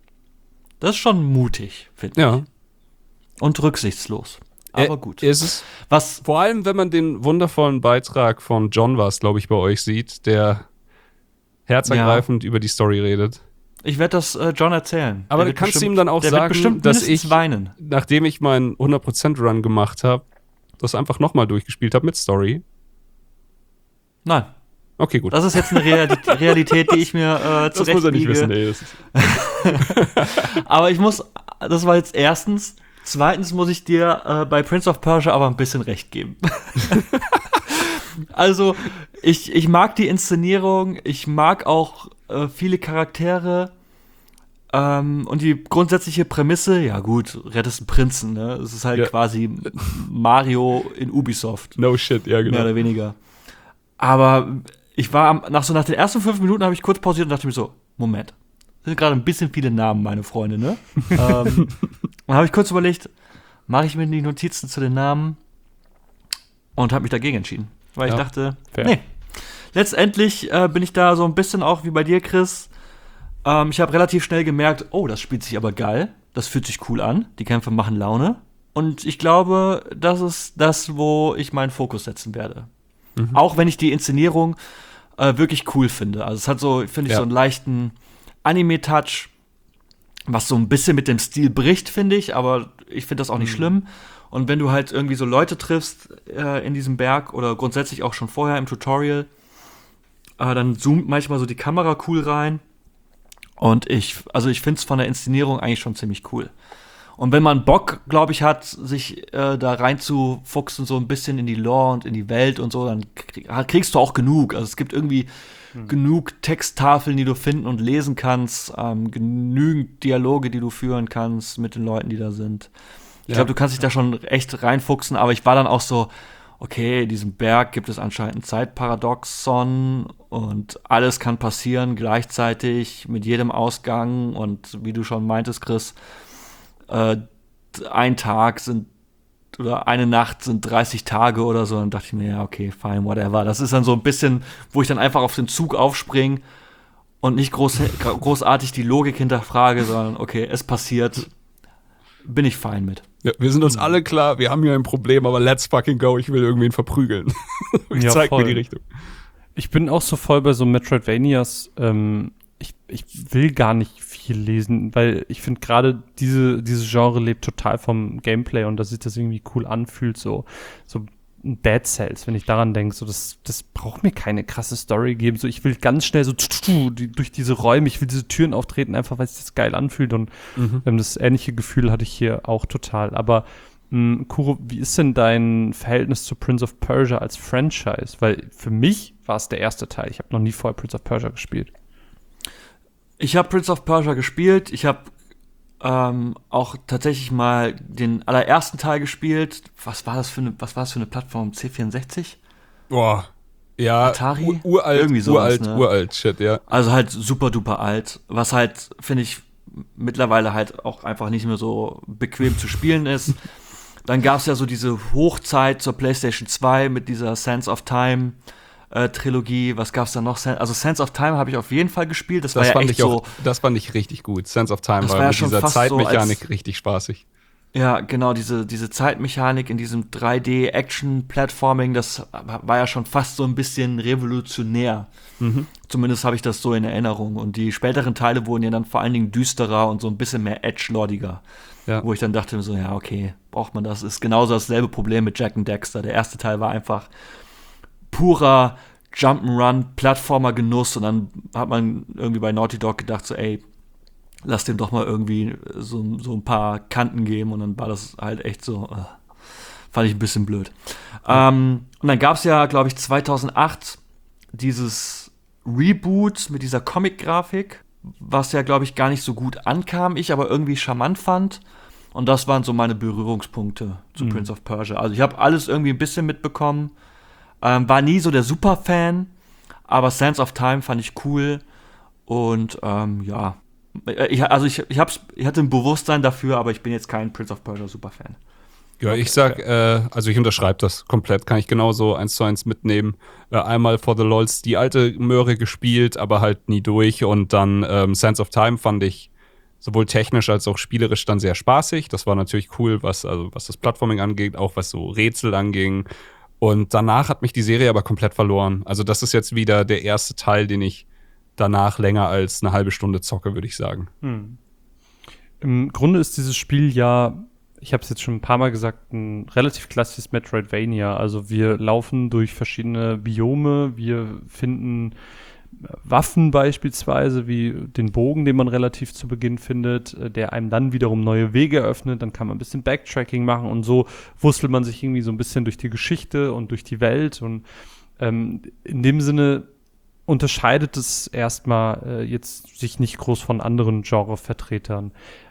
mutig, finde Ja. ich. Und rücksichtslos. Aber gut. Ist es. Was Vor allem, wenn man den wundervollen Beitrag von John, was glaube ich bei euch sieht, der herzergreifend über die Story redet. Ich werde das John erzählen. Aber Der du wird kannst bestimmt- ihm dann auch der wird sagen, bestimmt dass mindestens ich, weinen. nachdem ich meinen 100% Run gemacht habe, das einfach nochmal durchgespielt habe mit Story. Nein, Okay, gut. das ist jetzt eine Realität, die ich mir Das muss er nicht wissen, zurechtbiege. ey. Das ist Aber das war jetzt erstens. Zweitens muss ich dir bei Prince of Persia aber ein bisschen recht geben. Also, ich mag die Inszenierung, ich mag auch viele Charaktere und die grundsätzliche Prämisse, ja gut, rettest einen Prinzen, ne? Es ist halt Ja. quasi Mario in Ubisoft, no shit, ja, genau. mehr oder weniger. Aber ich war nach den ersten 5 Minuten habe ich kurz pausiert und dachte mir so, Moment, das sind gerade ein bisschen viele Namen, meine Freunde, ne? Dann habe ich kurz überlegt, mache ich mir die Notizen zu den Namen und habe mich dagegen entschieden. Weil Ja, ich dachte, fair. nee. Letztendlich bin ich da so ein bisschen auch wie bei dir, Chris. Ich habe relativ schnell gemerkt, oh, das spielt sich aber geil. Das fühlt sich cool an. Die Kämpfe machen Laune. Und ich glaube, das ist das, wo ich meinen Fokus setzen werde. Auch wenn ich die Inszenierung wirklich cool finde. Also es hat so, finde ich, Ja. so einen leichten Anime-Touch, was so ein bisschen mit dem Stil bricht, finde ich, aber ich finde das auch nicht schlimm. Und wenn du halt irgendwie so Leute triffst in diesem Berg oder grundsätzlich auch schon vorher im Tutorial, dann zoomt manchmal so die Kamera cool rein. Und ich finde es von der Inszenierung eigentlich schon ziemlich cool. Und wenn man Bock, glaube ich, hat, sich da reinzufuchsen, so ein bisschen in die Lore und in die Welt und so, dann kriegst du auch genug. Also es gibt irgendwie genug Texttafeln, die du finden und lesen kannst, genügend Dialoge, die du führen kannst mit den Leuten, die da sind. Ich Ja. glaube, du kannst dich da schon echt reinfuchsen, aber ich war dann auch so, okay, in diesem Berg gibt es anscheinend ein Zeitparadoxon und alles kann passieren gleichzeitig mit jedem Ausgang und wie du schon meintest, Chris, ein Tag oder eine Nacht sind 30 Tage oder so. Dann dachte ich mir, ja, okay, fine, whatever. Das ist dann so ein bisschen, wo ich dann einfach auf den Zug aufspringe und nicht großartig die Logik hinterfrage, sondern okay, es passiert, bin ich fein mit. Ja, wir sind uns alle klar, wir haben hier ein Problem, aber let's fucking go, ich will irgendwen verprügeln. Ja, Zeig mir voll. die Richtung. Ich bin auch so voll bei so Metroidvanias. Ich will gar nicht viel lesen, weil ich finde gerade dieses Genre lebt total vom Gameplay und dass sich das irgendwie cool anfühlt, so Bad Cells, wenn ich daran denke, so das braucht mir keine krasse Story geben, so ich will ganz schnell so durch diese Räume, ich will diese Türen auftreten, einfach weil sich das geil anfühlt und das ähnliche Gefühl hatte ich hier auch total, aber Kuro, wie ist denn dein Verhältnis zu Prince of Persia als Franchise? Weil für mich war es der erste Teil, ich habe noch nie vorher Prince of Persia gespielt. Ich habe Prince of Persia gespielt. Ich habe auch tatsächlich mal den allerersten Teil gespielt. Was war das für eine Plattform? C64? Boah. Ja, Atari? uralt, Irgendwie sowas, ne? uralt, shit, ja. Also halt super duper alt. Was halt, finde ich, mittlerweile halt auch einfach nicht mehr so bequem zu spielen ist. Dann gab es ja so diese Hochzeit zur PlayStation 2 mit dieser Sands of Time Trilogie. Was gab's da noch? Also Sands of Time habe ich auf jeden Fall gespielt. Das war ja fand echt ich auch, so. das fand ich richtig gut. Sense of Time Das war war ja mit schon dieser fast so Zeitmechanik als- richtig spaßig. Ja, genau, diese Zeitmechanik in diesem 3D-Action-Platforming, das war ja schon fast so ein bisschen revolutionär. Zumindest habe ich das so in Erinnerung. Und die späteren Teile wurden ja dann vor allen Dingen düsterer und so ein bisschen mehr edgelordiger. Ja. Wo ich dann dachte, so, ja, okay, braucht man das? Ist genauso dasselbe Problem mit Jak and Daxter. Der erste Teil war einfach purer Jump'n'Run, Plattformer-Genuss. Und dann hat man irgendwie bei Naughty Dog gedacht, so, ey, lass dem doch mal irgendwie so ein paar Kanten geben. Und dann war das halt echt so, fand ich ein bisschen blöd. Und dann gab es ja, glaube ich, 2008 dieses Reboot mit dieser Comic-Grafik, was ja, glaube ich, gar nicht so gut ankam, ich aber irgendwie charmant fand. Und das waren so meine Berührungspunkte zu Prince of Persia. Also ich habe alles irgendwie ein bisschen mitbekommen. War nie so der Superfan, aber Sands of Time fand ich cool. Und ja, ich hatte ein Bewusstsein dafür, aber ich bin jetzt kein Prince of Persia Superfan. Ja, ich sag, also ich unterschreibe das komplett, kann ich genauso 1:1 mitnehmen. Einmal for the Lols die alte Möhre gespielt, aber halt nie durch. Und dann Sands of Time fand ich sowohl technisch als auch spielerisch dann sehr spaßig. Das war natürlich cool, was das Plattforming angeht, auch was so Rätsel anging. Und danach hat mich die Serie aber komplett verloren. Also das ist jetzt wieder der erste Teil, den ich danach länger als eine halbe Stunde zocke, würde ich sagen. Im Grunde ist dieses Spiel ja, ich habe es jetzt schon ein paar Mal gesagt, ein relativ klassisches Metroidvania. Also wir laufen durch verschiedene Biome, wir finden Waffen beispielsweise, wie den Bogen, den man relativ zu Beginn findet, der einem dann wiederum neue Wege eröffnet. Dann kann man ein bisschen Backtracking machen und so wurstelt man sich irgendwie so ein bisschen durch die Geschichte und durch die Welt. Und in dem Sinne unterscheidet es erstmal jetzt sich nicht groß von anderen Genrevertretern.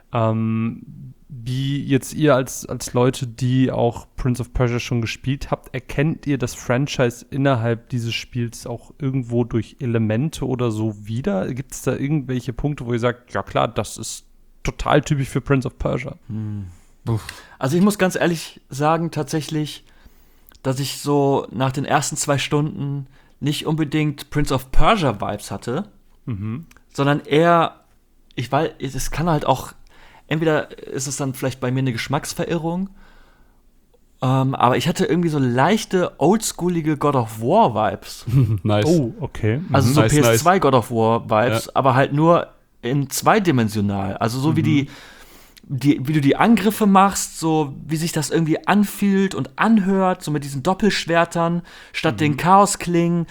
Wie jetzt ihr als Leute, die auch Prince of Persia schon gespielt habt, erkennt ihr das Franchise innerhalb dieses Spiels auch irgendwo durch Elemente oder so wieder? Gibt es da irgendwelche Punkte, wo ihr sagt, ja klar, das ist total typisch für Prince of Persia? Also ich muss ganz ehrlich sagen, tatsächlich, dass ich so nach den ersten 2 Stunden nicht unbedingt Prince of Persia Vibes hatte, sondern eher, es kann halt auch, entweder ist es dann vielleicht bei mir eine Geschmacksverirrung, aber ich hatte irgendwie so leichte, oldschoolige God of War Vibes. Nice. Oh, okay. Also so Nice, PS2 God of War Vibes, Ja. aber halt nur in zweidimensional. Also so wie wie du die Angriffe machst, so wie sich das irgendwie anfühlt und anhört, so mit diesen Doppelschwertern statt den Chaosklingen,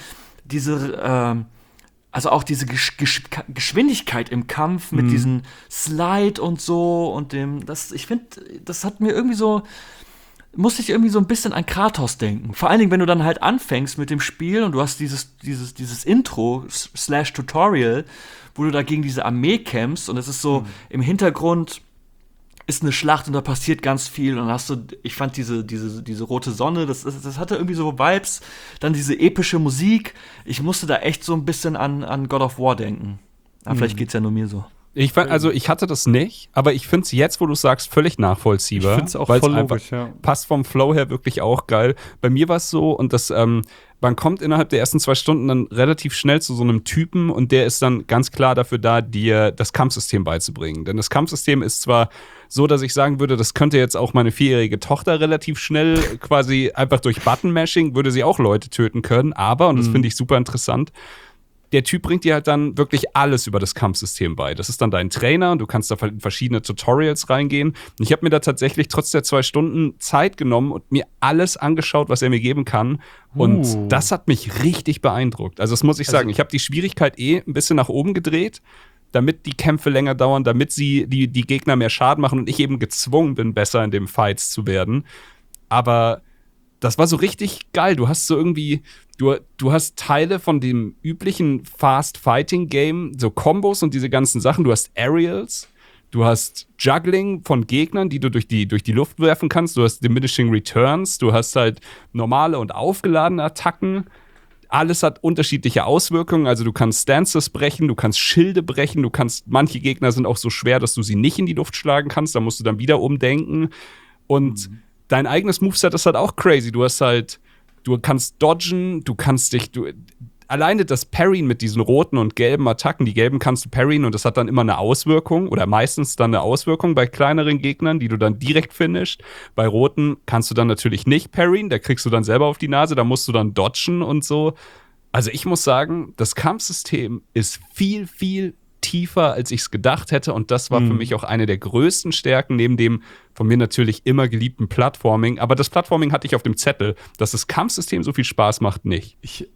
also auch diese Geschwindigkeit im Kampf mit diesem Slide und so und ich finde, das hat mir irgendwie so, musste ich irgendwie so ein bisschen an Kratos denken. Vor allen Dingen, wenn du dann halt anfängst mit dem Spiel und du hast dieses Intro / Tutorial, wo du da gegen diese Armee kämpfst und es ist so im Hintergrund ist eine Schlacht und da passiert ganz viel und dann hast du, ich fand diese rote Sonne, das hatte irgendwie so Vibes, dann diese epische Musik, ich musste da echt so ein bisschen an God of War denken. Aber vielleicht geht's ja nur mir so. Ich hatte das nicht, aber ich finde es jetzt, wo du sagst, völlig nachvollziehbar. Ich finde es auch weil's voll einfach logisch, ja. passt vom Flow her wirklich auch geil. Bei mir war es so, und man kommt innerhalb der ersten 2 Stunden dann relativ schnell zu so einem Typen und der ist dann ganz klar dafür da, dir das Kampfsystem beizubringen. Denn das Kampfsystem ist zwar so, dass ich sagen würde, das könnte jetzt auch meine 4-jährige Tochter relativ schnell quasi einfach durch Button-Mashing, würde sie auch Leute töten können, aber, und das finde ich super interessant, der Typ bringt dir halt dann wirklich alles über das Kampfsystem bei. Das ist dann dein Trainer und du kannst da in verschiedene Tutorials reingehen. Und ich habe mir da tatsächlich trotz der 2 Stunden Zeit genommen und mir alles angeschaut, was er mir geben kann. Und das hat mich richtig beeindruckt. Also das muss ich sagen. Ich habe die Schwierigkeit ein bisschen nach oben gedreht, damit die Kämpfe länger dauern, damit die Gegner mehr Schaden machen und ich eben gezwungen bin, besser in den Fights zu werden. Aber das war so richtig geil. Du hast so irgendwie, du hast Teile von dem üblichen Fast-Fighting-Game, so Kombos und diese ganzen Sachen. Du hast Aerials, du hast Juggling von Gegnern, die du durch die Luft werfen kannst. Du hast Diminishing Returns, du hast halt normale und aufgeladene Attacken. Alles hat unterschiedliche Auswirkungen. Also du kannst Stances brechen, du kannst Schilde brechen, manche Gegner sind auch so schwer, dass du sie nicht in die Luft schlagen kannst. Da musst du dann wieder umdenken. Und dein eigenes Moveset ist halt auch crazy. Du kannst dodgen, alleine das Parryen mit diesen roten und gelben Attacken, die gelben kannst du parryen und das hat dann immer eine Auswirkung oder meistens dann eine Auswirkung bei kleineren Gegnern, die du dann direkt finishst. Bei roten kannst du dann natürlich nicht parryen, da kriegst du dann selber auf die Nase, da musst du dann dodgen und so. Also ich muss sagen, das Kampfsystem ist viel, viel tiefer, als ich es gedacht hätte und das war für mich auch eine der größten Stärken, neben dem von mir natürlich immer geliebten Plattforming. Aber das Plattforming hatte ich auf dem Zettel, dass das Kampfsystem so viel Spaß macht, nicht.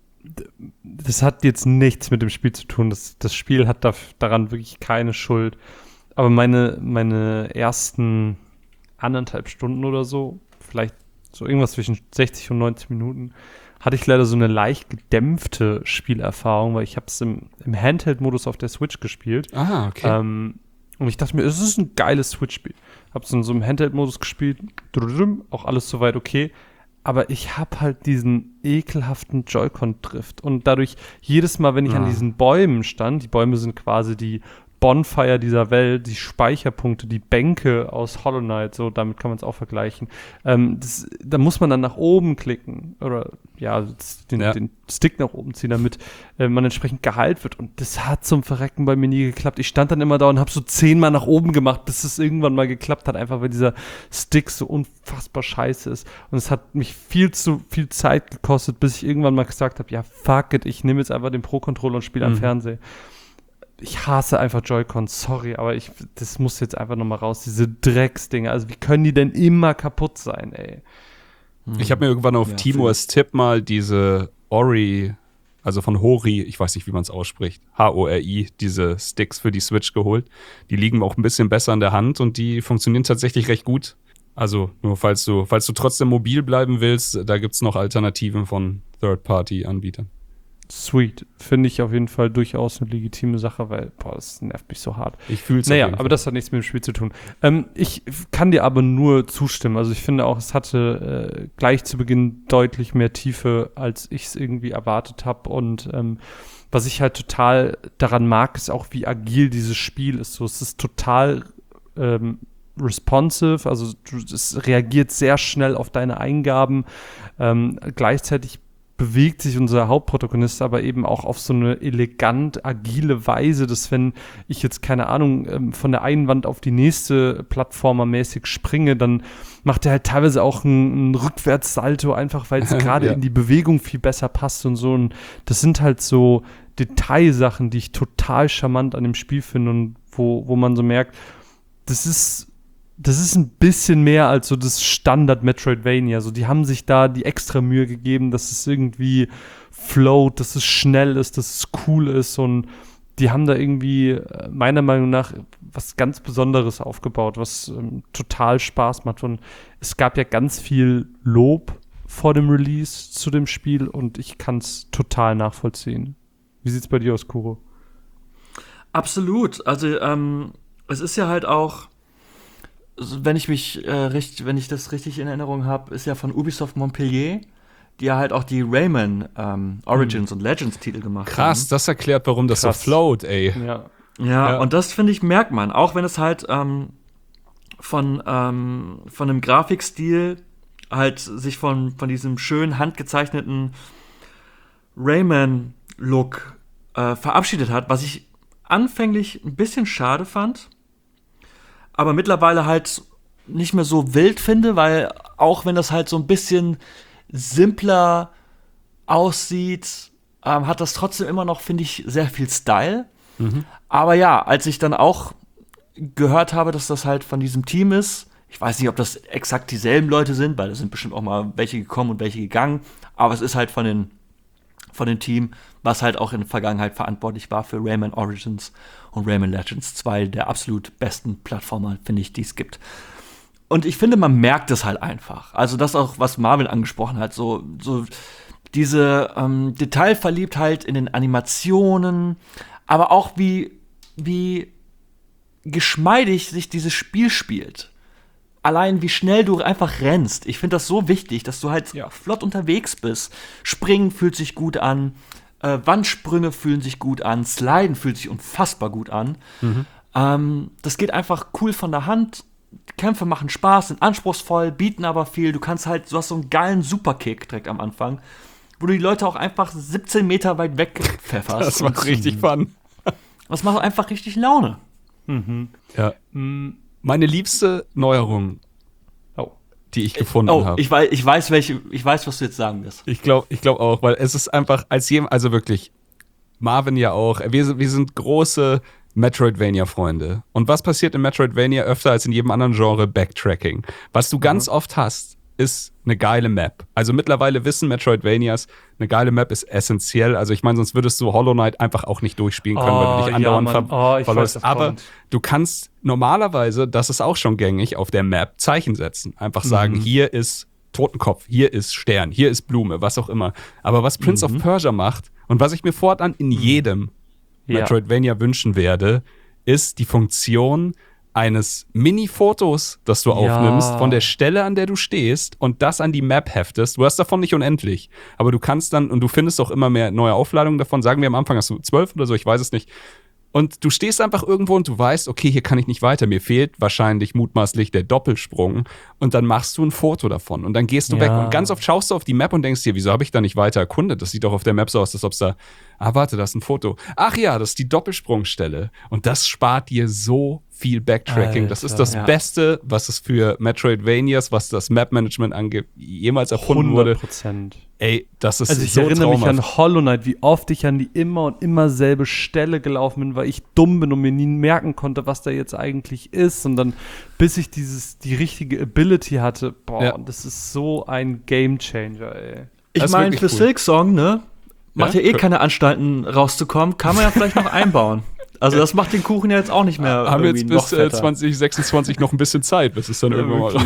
Das hat jetzt nichts mit dem Spiel zu tun. Das Spiel hat daran wirklich keine Schuld. Aber meine ersten 1,5 Stunden oder so, vielleicht so irgendwas zwischen 60 und 90 Minuten, hatte ich leider so eine leicht gedämpfte Spielerfahrung, weil ich habe es im Handheld-Modus auf der Switch gespielt. Ah, okay. Und ich dachte mir, es ist ein geiles Switch-Spiel. Habe es in so einem Handheld-Modus gespielt, auch alles soweit okay. Aber ich habe halt diesen ekelhaften Joy-Con-Drift. Und dadurch, jedes Mal, wenn ich an diesen Bäumen stand, die Bäume sind quasi die Bonfire dieser Welt, die Speicherpunkte, die Bänke aus Hollow Knight, so damit kann man es auch vergleichen. Da muss man dann nach oben klicken oder den Stick nach oben ziehen, damit man entsprechend geheilt wird. Und das hat zum Verrecken bei mir nie geklappt. Ich stand dann immer da und habe so 10-mal nach oben gemacht, bis es irgendwann mal geklappt hat, einfach weil dieser Stick so unfassbar scheiße ist. Und es hat mich viel zu viel Zeit gekostet, bis ich irgendwann mal gesagt habe, ja fuck it, ich nehme jetzt einfach den Pro-Controller und spiele am Fernseher. Ich hasse einfach Joy-Cons, sorry, aber das muss jetzt einfach nochmal raus, diese Drecksdinger. Also wie können die denn immer kaputt sein, ey? Ich habe mir irgendwann auf Timurs Tipp mal diese Ori, also von Hori, ich weiß nicht, wie man es ausspricht, H-O-R-I, diese Sticks für die Switch geholt. Die liegen auch ein bisschen besser in der Hand und die funktionieren tatsächlich recht gut. Also nur falls du trotzdem mobil bleiben willst, da gibt es noch Alternativen von Third-Party-Anbietern. Sweet. Finde ich auf jeden Fall durchaus eine legitime Sache, weil, das nervt mich so hart. Ich fühle es. Naja, aber das hat nichts mit dem Spiel zu tun. Ich kann dir aber nur zustimmen. Also ich finde auch, es hatte gleich zu Beginn deutlich mehr Tiefe, als ich es irgendwie erwartet habe. Und was ich halt total daran mag, ist auch, wie agil dieses Spiel ist. So, es ist total responsive, also es reagiert sehr schnell auf deine Eingaben. Gleichzeitig bewegt sich unser Hauptprotagonist aber eben auch auf so eine elegant, agile Weise, dass wenn ich jetzt, keine Ahnung, von der einen Wand auf die nächste Plattformermäßig springe, dann macht er halt teilweise auch einen Rückwärtssalto, einfach weil es gerade in die Bewegung viel besser passt und so. Und das sind halt so Detailsachen, die ich total charmant an dem Spiel finde und wo man so merkt, das ist ein bisschen mehr als so das Standard-Metroidvania. So, die haben sich da die extra Mühe gegeben, dass es irgendwie float, dass es schnell ist, dass es cool ist und die haben da irgendwie meiner Meinung nach was ganz Besonderes aufgebaut, was total Spaß macht. Und es gab ja ganz viel Lob vor dem Release zu dem Spiel und ich kann es total nachvollziehen. Wie sieht's bei dir aus, Kuro? Absolut. Also es ist ja halt auch, wenn ich das richtig in Erinnerung habe, ist ja von Ubisoft Montpellier, die ja halt auch die Rayman Origins und Legends Titel gemacht haben. Krass, das erklärt, warum das so float, ey. Ja, und das, finde ich, merkt man. Auch wenn es halt von einem Grafikstil halt sich von diesem schön handgezeichneten Rayman-Look verabschiedet hat, was ich anfänglich ein bisschen schade fand, aber mittlerweile halt nicht mehr so wild finde, weil auch wenn das halt so ein bisschen simpler aussieht, hat das trotzdem immer noch, finde ich, sehr viel Style. Aber ja, als ich dann auch gehört habe, dass das halt von diesem Team ist, ich weiß nicht, ob das exakt dieselben Leute sind, weil da sind bestimmt auch mal welche gekommen und welche gegangen, aber es ist halt von dem Team, was halt auch in der Vergangenheit verantwortlich war für Rayman Origins und Rayman Legends, 2 der absolut besten Plattformer, finde ich, die es gibt. Und ich finde, man merkt es halt einfach. Also das auch, was Marvin angesprochen hat, so diese Detailverliebtheit in den Animationen, aber auch wie geschmeidig sich dieses Spiel spielt. Allein wie schnell du einfach rennst. Ich finde das so wichtig, dass du halt flott unterwegs bist. Springen fühlt sich gut an, Wandsprünge fühlen sich gut an, Sliden fühlt sich unfassbar gut an. Das geht einfach cool von der Hand. Kämpfe machen Spaß, sind anspruchsvoll, bieten aber viel. Du hast so einen geilen Superkick direkt am Anfang, wo du die Leute auch einfach 17 Meter weit weg pfefferst. Das macht richtig Fun. Das macht einfach richtig Laune. Ja. Meine liebste Neuerung, die ich gefunden habe. Ich weiß, was du jetzt sagen wirst. Ich glaube auch, weil es ist einfach also wirklich, Marvin ja auch, wir sind große Metroidvania-Freunde. Und was passiert in Metroidvania öfter als in jedem anderen Genre? Backtracking. Was du ganz oft hast, ist eine geile Map. Also mittlerweile wissen Metroidvanias, eine geile Map ist essentiell. Also ich meine, sonst würdest du Hollow Knight einfach auch nicht durchspielen können, weil du dich andauernd verläufst. Aber du kannst normalerweise, das ist auch schon gängig, auf der Map Zeichen setzen. Einfach sagen, hier ist Totenkopf, hier ist Stern, hier ist Blume, was auch immer. Aber was Prince of Persia macht und was ich mir fortan in jedem Metroidvania wünschen werde, ist die Funktion eines Mini-Fotos, das du aufnimmst, von der Stelle, an der du stehst und das an die Map heftest. Du hast davon nicht unendlich, aber du kannst dann, und du findest auch immer mehr neue Aufladungen davon, sagen wir am Anfang hast du 12 oder so, ich weiß es nicht. Und du stehst einfach irgendwo und du weißt, okay, hier kann ich nicht weiter, mir fehlt wahrscheinlich mutmaßlich der Doppelsprung und dann machst du ein Foto davon und dann gehst du weg und ganz oft schaust du auf die Map und denkst dir, wieso habe ich da nicht weiter erkundet? Das sieht doch auf der Map so aus, als ob es da, warte, da ist ein Foto. Ach ja, das ist die Doppelsprungstelle und das spart dir so viel Backtracking. Alter, das ist das Beste, was es für Metroidvanias, was das Map-Management angeht, jemals erfunden wurde. 100%. Ey, das ist so Also ich erinnere mich traumhaft. an Hollow Knight, wie oft ich an die immer und immer selbe Stelle gelaufen bin, weil ich dumm bin und mir nie merken konnte, was da jetzt eigentlich ist. Und dann, bis ich die richtige Ability hatte, das ist so ein Gamechanger, ey. Ich meine, für Silksong, ne, macht ja keine Anstalten rauszukommen, kann man ja vielleicht noch einbauen. Also das macht den Kuchen ja jetzt auch nicht mehr. Haben wir jetzt bis 2026 2026 noch ein bisschen Zeit, bis es dann irgendwann mal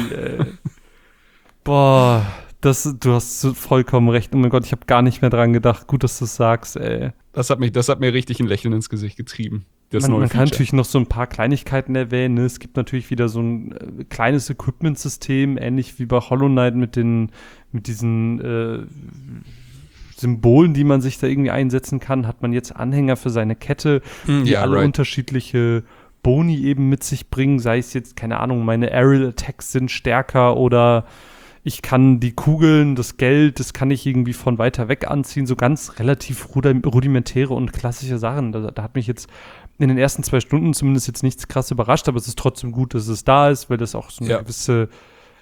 Boah, du hast vollkommen recht. Oh mein Gott, ich habe gar nicht mehr dran gedacht. Gut, dass du es sagst, ey. Das hat mir richtig ein Lächeln ins Gesicht getrieben. Man kann natürlich noch so ein paar Kleinigkeiten erwähnen. Ne? Es gibt natürlich wieder so ein kleines Equipment-System, ähnlich wie bei Hollow Knight mit diesen Symbolen, die man sich da irgendwie einsetzen kann. Hat man jetzt Anhänger für seine Kette, die alle unterschiedliche Boni eben mit sich bringen. Sei es jetzt, keine Ahnung, meine Aerial Attacks sind stärker oder ich kann die Kugeln, das Geld, das kann ich irgendwie von weiter weg anziehen. So ganz relativ rudimentäre und klassische Sachen. Da hat mich jetzt in den ersten 2 Stunden zumindest jetzt nichts krass überrascht, aber es ist trotzdem gut, dass es da ist, weil das auch so eine gewisse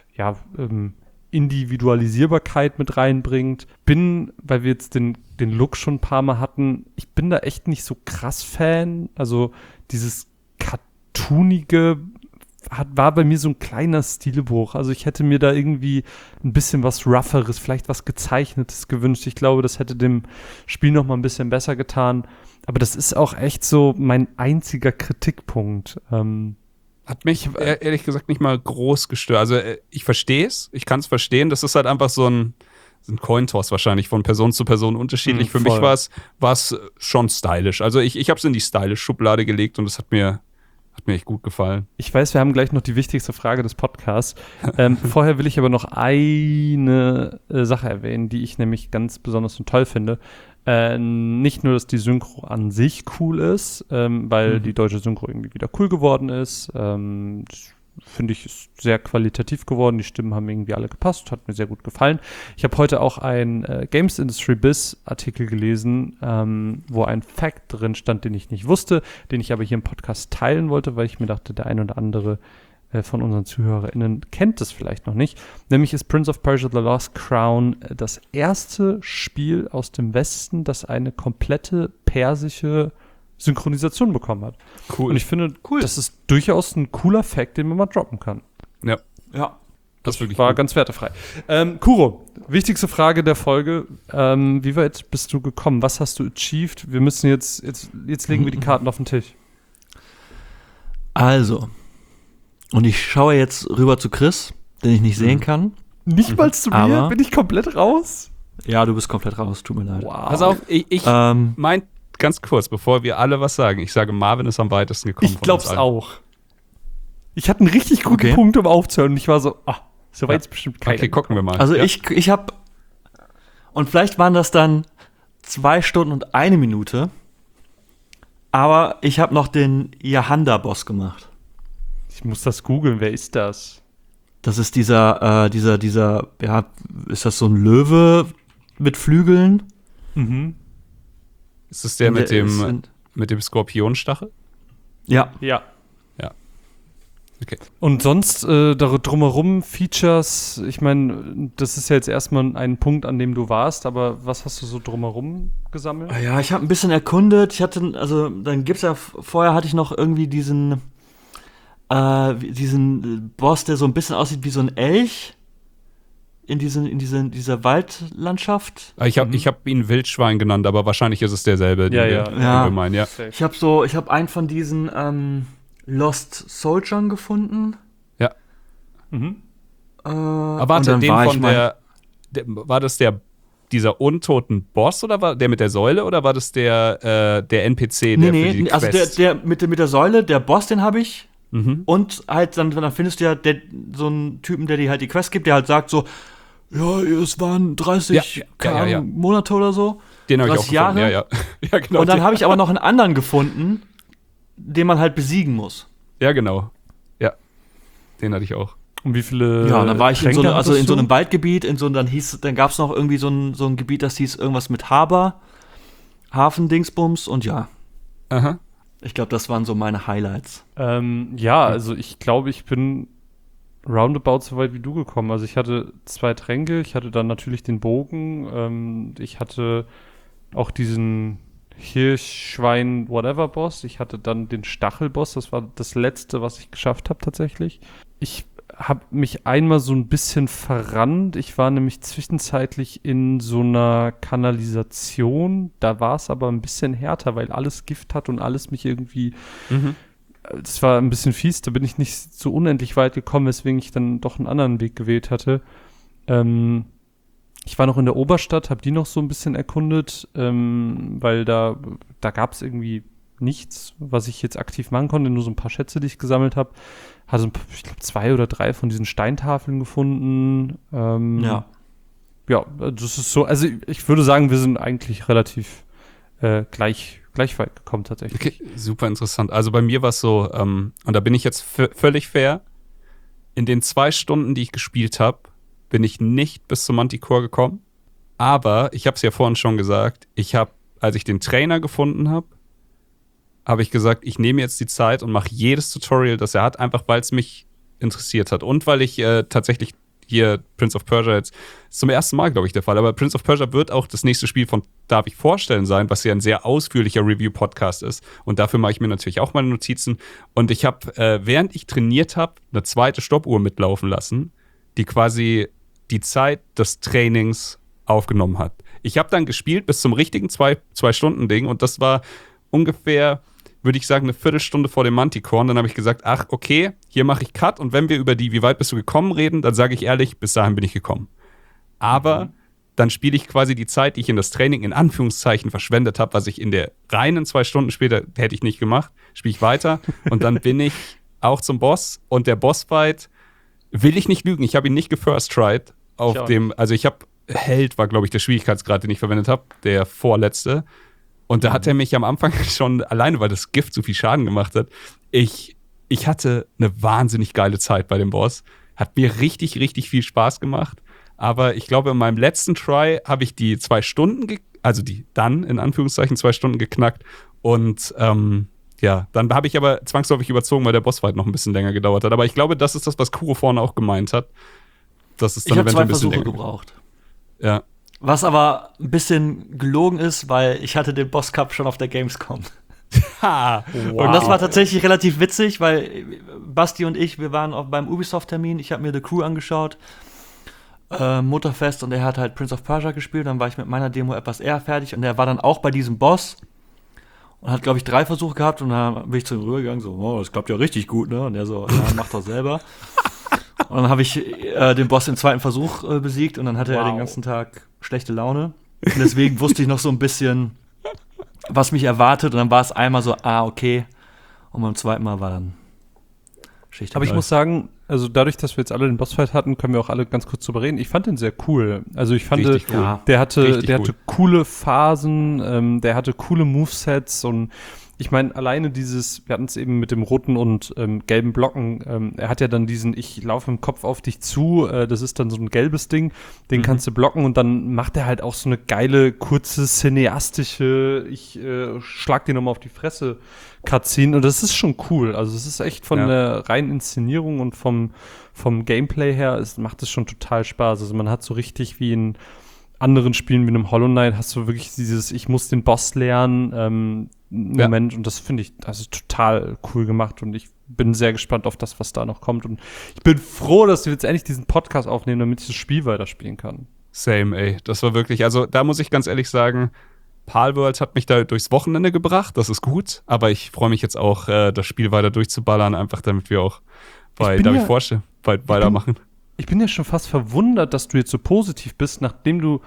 Individualisierbarkeit mit reinbringt. Weil wir jetzt den Look schon ein paar Mal hatten, ich bin da echt nicht so krass Fan. Also dieses Cartoonige war bei mir so ein kleiner Stilbruch. Also ich hätte mir da irgendwie ein bisschen was Rougheres, vielleicht was Gezeichnetes gewünscht. Ich glaube, das hätte dem Spiel noch mal ein bisschen besser getan. Aber das ist auch echt so mein einziger Kritikpunkt. Hat mich ehrlich gesagt nicht mal groß gestört. Also ich verstehe es, ich kann es verstehen. Das ist halt einfach so ein Cointoss wahrscheinlich von Person zu Person unterschiedlich. Für mich war es schon stylisch. Also ich habe es in die Stylish-Schublade gelegt und das hat mir echt gut gefallen. Ich weiß, wir haben gleich noch die wichtigste Frage des Podcasts. Vorher will ich aber noch eine Sache erwähnen, die ich nämlich ganz besonders und toll finde. Nicht nur, dass die Synchro an sich cool ist, weil die deutsche Synchro irgendwie wieder cool geworden ist. Finde ich, ist sehr qualitativ geworden. Die Stimmen haben irgendwie alle gepasst. Hat mir sehr gut gefallen. Ich habe heute auch einen Games Industry Biz Artikel gelesen, wo ein Fact drin stand, den ich nicht wusste, den ich aber hier im Podcast teilen wollte, weil ich mir dachte, der ein oder andere von unseren ZuhörerInnen kennt es vielleicht noch nicht. Nämlich ist Prince of Persia The Lost Crown das erste Spiel aus dem Westen, das eine komplette persische Synchronisation bekommen hat. Cool. Und ich finde, das ist durchaus ein cooler Fact, den man mal droppen kann. Ja. Das war ganz wertefrei. Kuro, wichtigste Frage der Folge. Wie weit bist du gekommen? Was hast du achieved? Wir müssen jetzt legen wir die Karten auf den Tisch. Also, und ich schaue jetzt rüber zu Chris, den ich nicht sehen kann. Nicht mal zu mir? Bin ich komplett raus? Ja, du bist komplett raus, tut mir leid. Wow. Pass auf, ganz kurz, bevor wir alle was sagen. Ich sage, Marvin ist am weitesten gekommen. Ich glaub's auch. Ich hatte einen richtig guten Punkt, um aufzuhören. Und ich war so, so weit ist bestimmt keiner. Okay, gucken wir mal. Also ich habe, und vielleicht waren das dann 2 Stunden und 1 Minute, aber ich habe noch den Yahanda-Boss gemacht. Ich muss das googeln. Wer ist das? Das ist dieser, ist das so ein Löwe, mit Flügeln. Mhm. Ist es der mit ist dem Skorpionstachel? Ja. Ja. Okay. Und sonst drumherum Features, ich meine, das ist ja jetzt erstmal ein Punkt, an dem du warst, aber was hast du so drumherum gesammelt? Ja, ich habe ein bisschen erkundet. Dann gibt's ja, vorher hatte ich noch irgendwie diesen Boss, der so ein bisschen aussieht wie so ein Elch in dieser Waldlandschaft. Ich hab ihn Wildschwein genannt, aber wahrscheinlich ist es derselbe, den wir meinen, ja. Ich habe einen von diesen Lost Soldiern gefunden. Ja. Mhm. Aber warte, war das dieser untoten Boss oder war der mit der Säule oder war das der NPC, der für die Quest? Also der mit der Säule, der Boss, den habe ich. Mhm. Und halt dann findest du ja so einen Typen, der dir halt die Quest gibt, der halt sagt so, ja, es waren 30 Monate oder so. Den habe ich auch 30 Jahre. gefunden, ja. Ja, genau. Und dann habe ich aber noch einen anderen gefunden, den man halt besiegen muss. Ja, genau. Ja, den hatte ich auch. Und wie viele Ja, und dann war ich in so Tränke hattest du? einem Waldgebiet, dann gab es noch irgendwie so ein Gebiet, das hieß irgendwas mit Hafendingsbums und ja. Aha. Ich glaube, das waren so meine Highlights. Also ich glaube, ich bin roundabout so weit wie du gekommen. Also ich hatte 2 Tränke, ich hatte dann natürlich den Bogen, ich hatte auch diesen Hirschschwein-Whatever-Boss, ich hatte dann den Stachelboss, das war das letzte, was ich geschafft habe tatsächlich. Ich habe mich einmal so ein bisschen verrannt, ich war nämlich zwischenzeitlich in so einer Kanalisation, da war es aber ein bisschen härter, weil alles Gift hat und alles mich irgendwie das war ein bisschen fies, da bin ich nicht so unendlich weit gekommen, weswegen ich dann doch einen anderen Weg gewählt hatte. Ich war noch in der Oberstadt, habe die noch so ein bisschen erkundet, weil da gab es irgendwie nichts, was ich jetzt aktiv machen konnte, nur so ein paar Schätze, die ich gesammelt habe. Hatte, ich glaube, 2 oder 3 von diesen Steintafeln gefunden. Ja, das ist so, also ich würde sagen, wir sind eigentlich relativ gleich weit gekommen tatsächlich. Okay, super interessant. Also bei mir war es so, und da bin ich jetzt völlig fair, in den 2 Stunden, die ich gespielt habe, bin ich nicht bis zum Manticore gekommen. Aber, ich habe es ja vorhin schon gesagt, als ich den Trainer gefunden habe, habe ich gesagt, ich nehme jetzt die Zeit und mache jedes Tutorial, das er hat, einfach weil es mich interessiert hat. Und weil ich tatsächlich hier Prince of Persia jetzt zum ersten Mal, glaube ich, der Fall. Aber Prince of Persia wird auch das nächste Spiel von Darf ich vorstellen sein, was ja ein sehr ausführlicher Review-Podcast ist. Und dafür mache ich mir natürlich auch meine Notizen. Und ich habe, während ich trainiert habe, eine zweite Stoppuhr mitlaufen lassen, die quasi die Zeit des Trainings aufgenommen hat. Ich habe dann gespielt bis zum richtigen 2-Stunden-Ding und das war ungefähr, würde ich sagen, eine Viertelstunde vor dem Manticore. Und dann habe ich gesagt, ach, okay, hier mache ich Cut und wenn wir über wie weit bist du gekommen reden, dann sage ich ehrlich, bis dahin bin ich gekommen. Aber dann spiele ich quasi die Zeit, die ich in das Training in Anführungszeichen verschwendet habe, was ich in der reinen 2 Stunden später hätte ich nicht gemacht, spiele ich weiter und dann bin ich auch zum Boss und der Bossfight, will ich nicht lügen, ich habe ihn nicht gefirst-tried auf dem, also ich habe, Held war, glaube ich, der Schwierigkeitsgrad, den ich verwendet habe, der vorletzte. Und da hat er mich am Anfang schon, alleine weil das Gift so viel Schaden gemacht hat, ich hatte eine wahnsinnig geile Zeit bei dem Boss. Hat mir richtig, richtig viel Spaß gemacht. Aber ich glaube, in meinem letzten Try habe ich die 2 Stunden, also die dann in Anführungszeichen 2 Stunden geknackt. Und dann habe ich aber zwangsläufig überzogen, weil der Bossfight noch ein bisschen länger gedauert hat. Aber ich glaube, das ist das, was Kuro vorne auch gemeint hat. Das ist dann ich habe 2 ein bisschen Versuche länger gebraucht. Ja. Was aber ein bisschen gelogen ist, weil ich hatte den Boss Cup schon auf der Gamescom. Ha! Wow. Und das war tatsächlich relativ witzig, weil Basti und ich, wir waren auch beim Ubisoft-Termin, ich habe mir The Crew angeschaut, Motorfest, und er hat halt Prince of Persia gespielt, dann war ich mit meiner Demo etwas eher fertig und er war dann auch bei diesem Boss und hat, glaube ich, 3 Versuche gehabt und dann bin ich zu ihm rübergegangen, so, oh, das klappt ja richtig gut, ne? Und er so, ja, mach doch selber. Und dann habe ich den Boss im 2. Versuch besiegt und dann hatte er den ganzen Tag schlechte Laune. Und deswegen wusste ich noch so ein bisschen, was mich erwartet. Und dann war es einmal so, okay. Und beim 2. Mal war dann Schicht. Aber ich muss sagen, also dadurch, dass wir jetzt alle den Bossfight hatten, können wir auch alle ganz kurz drüber reden. Ich fand den sehr cool. Also ich fand, Richtig cool. der hatte Richtig coole Phasen, der hatte coole Movesets und ich meine, alleine wir hatten es eben mit dem roten und gelben Blocken, er hat ja dann ich laufe im Kopf auf dich zu, das ist dann so ein gelbes Ding, den kannst du blocken und dann macht er halt auch so eine geile, kurze, cineastische, ich schlag dir nochmal auf die Fresse Cutscene und das ist schon cool. Also es ist echt von der reinen Inszenierung und vom Gameplay her, macht es schon total Spaß. Also man hat so richtig wie in anderen Spielen wie einem Hollow Knight hast du wirklich dieses, ich muss den Boss lernen, Moment und das finde ich, das ist total cool gemacht und ich bin sehr gespannt auf das, was da noch kommt und ich bin froh, dass wir jetzt endlich diesen Podcast aufnehmen, damit ich das Spiel weiterspielen kann. Same, ey. Das war wirklich, also da muss ich ganz ehrlich sagen, Palworld hat mich da durchs Wochenende gebracht, das ist gut, aber ich freue mich jetzt auch, das Spiel weiter durchzuballern, einfach damit wir auch weitermachen. Ich bin ja schon fast verwundert, dass du jetzt so positiv bist, nachdem du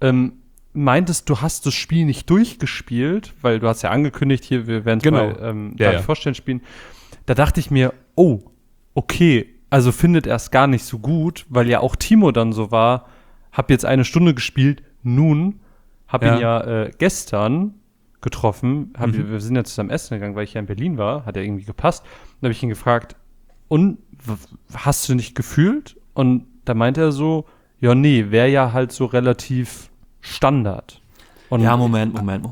meintest, du hast das Spiel nicht durchgespielt, weil du hast ja angekündigt, hier, wir werden es bei Vorstellen spielen. Da dachte ich mir, oh, okay, also findet er es gar nicht so gut, weil ja auch Timo dann so war, hab jetzt 1 Stunde gespielt, nun, hab ihn ja gestern getroffen, wir sind ja zusammen essen gegangen, weil ich ja in Berlin war, hat ja irgendwie gepasst, dann habe ich ihn gefragt, und hast du nicht gefühlt? Und da meinte er so, ja, nee, wäre ja halt so relativ Standard. Und ja, Moment.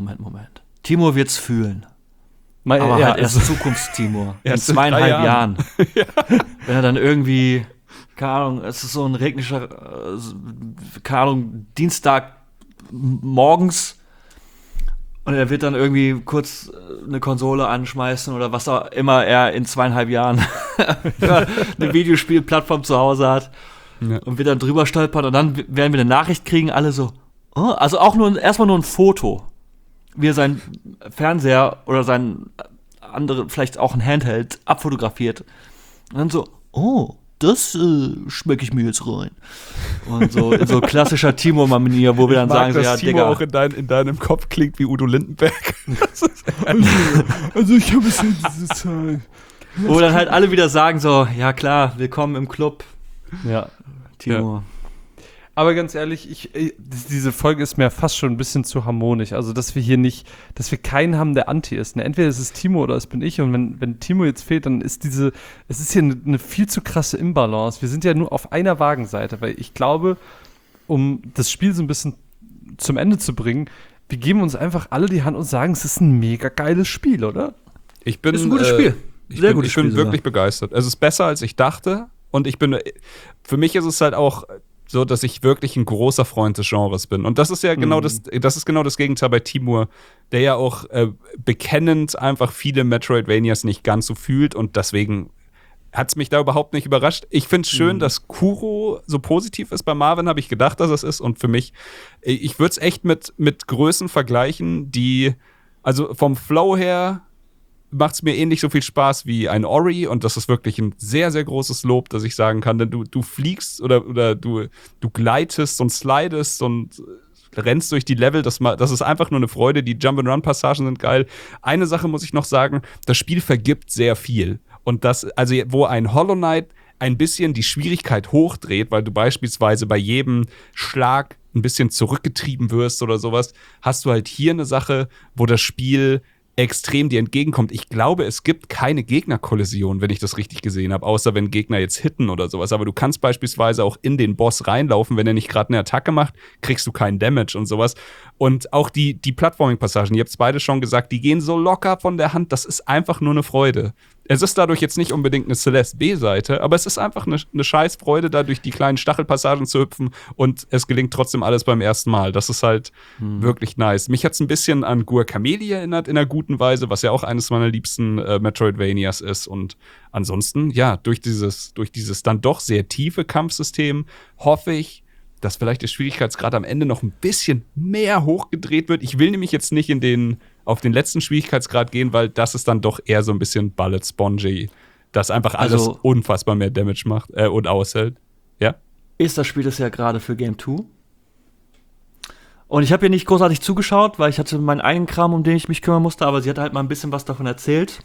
Timo wird's fühlen. Aber halt erst Zukunftstimo. In 2,5 Jahren. Wenn er dann irgendwie, keine Ahnung, es ist so ein regnerischer, keine Ahnung, Dienstag morgens und er wird dann irgendwie kurz eine Konsole anschmeißen oder was auch immer er in 2,5 Jahren eine Videospielplattform zu Hause hat und wird dann drüber stolpern und dann werden wir eine Nachricht kriegen, alle so, oh, also auch erstmal nur ein Foto, wie er seinen Fernseher oder sein vielleicht auch ein Handheld abfotografiert und dann so, oh, das schmecke ich mir jetzt rein. Und so in so klassischer Timo-Manier, wo wir dann sagen, dass Timo auch in deinem Kopf klingt wie Udo Lindenberg. Also ich habe es in diese Zeit. Wo dann halt alle wieder sagen so, ja klar, willkommen im Club. Ja. Timo. Ja. Aber ganz ehrlich, diese Folge ist mir fast schon ein bisschen zu harmonisch. Also, dass wir keinen haben, der Anti ist. Entweder ist es Timo oder es bin ich. Und wenn Timo jetzt fehlt, dann ist es ist hier eine viel zu krasse Imbalance. Wir sind ja nur auf einer Wagenseite, weil ich glaube, um das Spiel so ein bisschen zum Ende zu bringen, wir geben uns einfach alle die Hand und sagen, es ist ein mega geiles Spiel, oder? Ich bin, ist ein gutes Spiel. Ich bin wirklich begeistert. Es ist besser, als ich dachte. Und für mich ist es halt auch so, dass ich wirklich ein großer Freund des Genres bin. Und das ist ja genau das ist genau das Gegenteil bei Timur, der ja auch bekennend einfach viele Metroidvanias nicht ganz so fühlt und deswegen hat es mich da überhaupt nicht überrascht. Ich finde es schön, dass Kuro so positiv ist. Bei Marvin habe ich gedacht, dass es ist und für mich, ich würde es echt mit Größen vergleichen, also vom Flow her macht es mir ähnlich so viel Spaß wie ein Ori und das ist wirklich ein sehr, sehr großes Lob, dass ich sagen kann, denn du fliegst oder du gleitest und slidest und rennst durch die Level, das ist einfach nur eine Freude, die Jump-and-Run-Passagen sind geil. Eine Sache muss ich noch sagen, das Spiel vergibt sehr viel und wo ein Hollow Knight ein bisschen die Schwierigkeit hochdreht, weil du beispielsweise bei jedem Schlag ein bisschen zurückgetrieben wirst oder sowas, hast du halt hier eine Sache, wo das Spiel extrem dir entgegenkommt. Ich glaube, es gibt keine Gegnerkollision, wenn ich das richtig gesehen habe, außer wenn Gegner jetzt hitten oder sowas. Aber du kannst beispielsweise auch in den Boss reinlaufen, wenn er nicht gerade eine Attacke macht, kriegst du keinen Damage und sowas. Und auch die Platforming-Passagen, ihr habt es beide schon gesagt, die gehen so locker von der Hand, das ist einfach nur eine Freude. Es ist dadurch jetzt nicht unbedingt eine Celeste B-Seite, aber es ist einfach eine Scheißfreude, da durch die kleinen Stachelpassagen zu hüpfen und es gelingt trotzdem alles beim ersten Mal. Das ist halt wirklich nice. Mich hat es ein bisschen an Guacamelee erinnert in einer guten Weise, was ja auch eines meiner liebsten Metroidvanias ist. Und ansonsten, ja, durch dieses dann doch sehr tiefe Kampfsystem hoffe ich, dass vielleicht der Schwierigkeitsgrad am Ende noch ein bisschen mehr hochgedreht wird. Ich will nämlich jetzt nicht auf den letzten Schwierigkeitsgrad gehen, weil das ist dann doch eher so ein bisschen Bullet-Spongy, das einfach alles unfassbar mehr Damage macht und aushält. Ja? Das Spiel ist ja gerade für Game 2. Und ich habe hier nicht großartig zugeschaut, weil ich hatte meinen eigenen Kram, um den ich mich kümmern musste, aber sie hat halt mal ein bisschen was davon erzählt.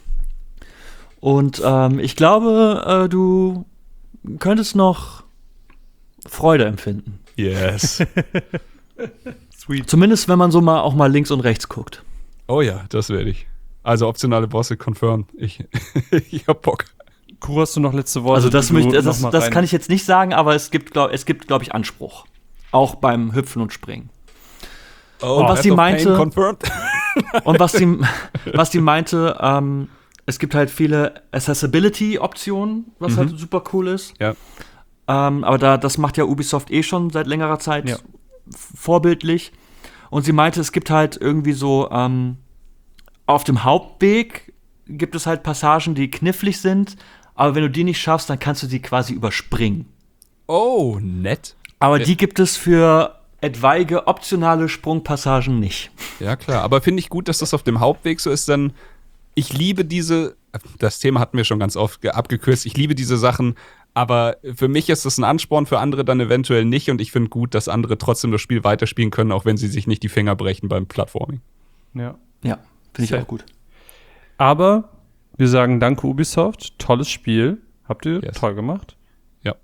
Und ich glaube, du könntest noch Freude empfinden. Yes. Sweet. Zumindest, wenn man so auch mal links und rechts guckt. Oh ja, das werde ich. Also optionale Bosse confirmed. Ich hab Bock. Kuro, hast du noch letzte Worte? Also das kann ich jetzt nicht sagen, aber es gibt, glaube ich, Anspruch. Auch beim Hüpfen und Springen. Und was sie meinte, und was die meinte, es gibt halt viele Accessibility-Optionen, was halt super cool ist. Ja. Aber das macht ja Ubisoft schon seit längerer Zeit vorbildlich. Und sie meinte, es gibt halt irgendwie so auf dem Hauptweg gibt es halt Passagen, die knifflig sind, aber wenn du die nicht schaffst, dann kannst du die quasi überspringen. Oh, nett. Aber die gibt es für etwaige optionale Sprungpassagen nicht. Ja, klar. Aber finde ich gut, dass das auf dem Hauptweg so ist, denn ich liebe das Thema hatten wir schon ganz oft abgekürzt, ich liebe diese Sachen, aber für mich ist das ein Ansporn, für andere dann eventuell nicht und ich finde gut, dass andere trotzdem das Spiel weiterspielen können, auch wenn sie sich nicht die Finger brechen beim Plattforming. Ja, finde ich auch gut. Aber wir sagen danke Ubisoft, tolles Spiel, habt ihr toll gemacht. Ja.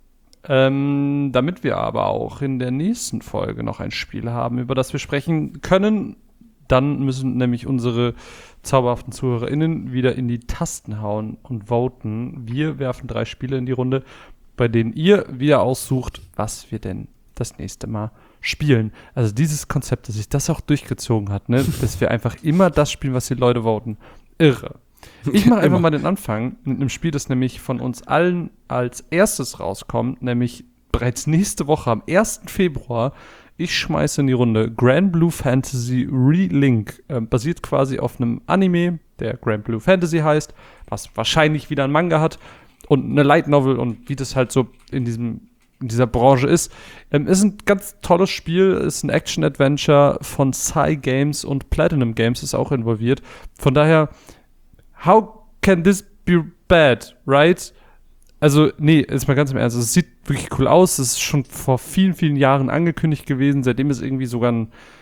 Damit wir aber auch in der nächsten Folge noch ein Spiel haben, über das wir sprechen können, dann müssen nämlich unsere zauberhaften ZuhörerInnen wieder in die Tasten hauen und voten. Wir werfen 3 Spiele in die Runde, bei denen ihr wieder aussucht, was wir denn das nächste Mal spielen. Also dieses Konzept, dass sich das auch durchgezogen hat, ne? Dass wir einfach immer das spielen, was die Leute voten. Irre. Ich mache einfach mal den Anfang mit einem Spiel, das nämlich von uns allen als erstes rauskommt, nämlich bereits nächste Woche am 1. Februar. Ich schmeiße in die Runde Grand Blue Fantasy Relink. Basiert quasi auf einem Anime, der Grand Blue Fantasy heißt, was wahrscheinlich wieder ein Manga hat und eine Light Novel und wie das halt so in dieser Branche ist. Ist ein ganz tolles Spiel, ist ein Action-Adventure von Psy Games und Platinum Games ist auch involviert. Von daher, how can this be bad, right? Also, nee, jetzt mal ganz im Ernst. Es sieht wirklich cool aus. Es ist schon vor vielen, vielen Jahren angekündigt gewesen. Seitdem ist irgendwie sogar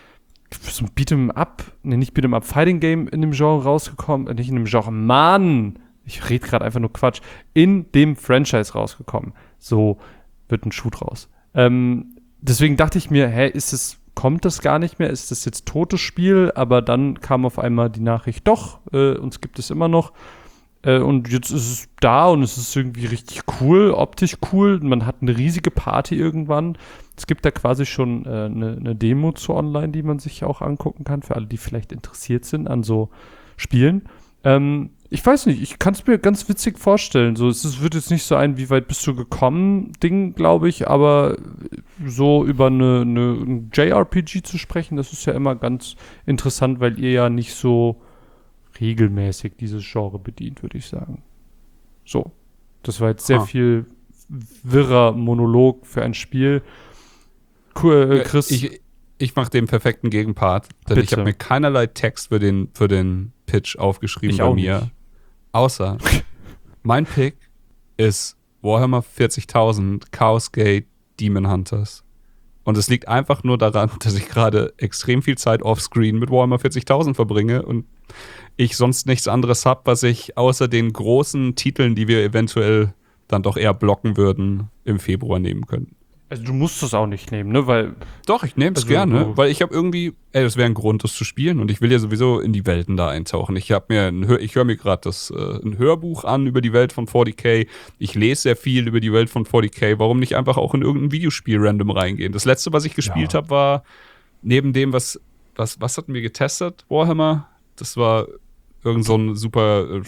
so ein nicht Fighting-Game in dem Genre rausgekommen. Nicht in dem Genre, Mann! Ich rede gerade einfach nur Quatsch. In dem Franchise rausgekommen. So wird ein Shoot raus. Deswegen dachte ich mir, kommt das gar nicht mehr? Ist das jetzt totes Spiel? Aber dann kam auf einmal die Nachricht, doch, uns gibt es immer noch. Und jetzt ist es da und es ist irgendwie richtig cool, optisch cool. Man hat eine riesige Party irgendwann. Es gibt da quasi schon eine Demo zu online, die man sich auch angucken kann, für alle, die vielleicht interessiert sind an so Spielen. Ich weiß nicht, ich kann es mir ganz witzig vorstellen. So, wird jetzt nicht so ein, wie weit bist du gekommen, Ding, glaube ich, aber so über ein JRPG zu sprechen, das ist ja immer ganz interessant, weil ihr ja nicht so regelmäßig dieses Genre bedient, würde ich sagen. So, das war jetzt sehr viel wirrer Monolog für ein Spiel. Cool, Chris. Ich mache den perfekten Gegenpart, denn ich habe mir keinerlei Text für den Pitch aufgeschrieben bei mir. Nicht. Außer, mein Pick ist Warhammer 40.000 Chaos Gate Demon Hunters. Und es liegt einfach nur daran, dass ich gerade extrem viel Zeit offscreen mit Warhammer 40.000 verbringe und ich sonst nichts anderes habe, was ich außer den großen Titeln, die wir eventuell dann doch eher blocken würden, im Februar nehmen können. Also du musst es auch nicht nehmen, ne? Weil doch, ich nehme es gerne, weil ich habe irgendwie, das wäre ein Grund, das zu spielen und ich will ja sowieso in die Welten da eintauchen. Ich höre mir gerade ein Hörbuch an über die Welt von 40k. Ich lese sehr viel über die Welt von 40k. Warum nicht einfach auch in irgendein Videospiel random reingehen? Das letzte, was ich gespielt habe, war neben dem, was hatten wir getestet? Warhammer? Das war irgend so ein super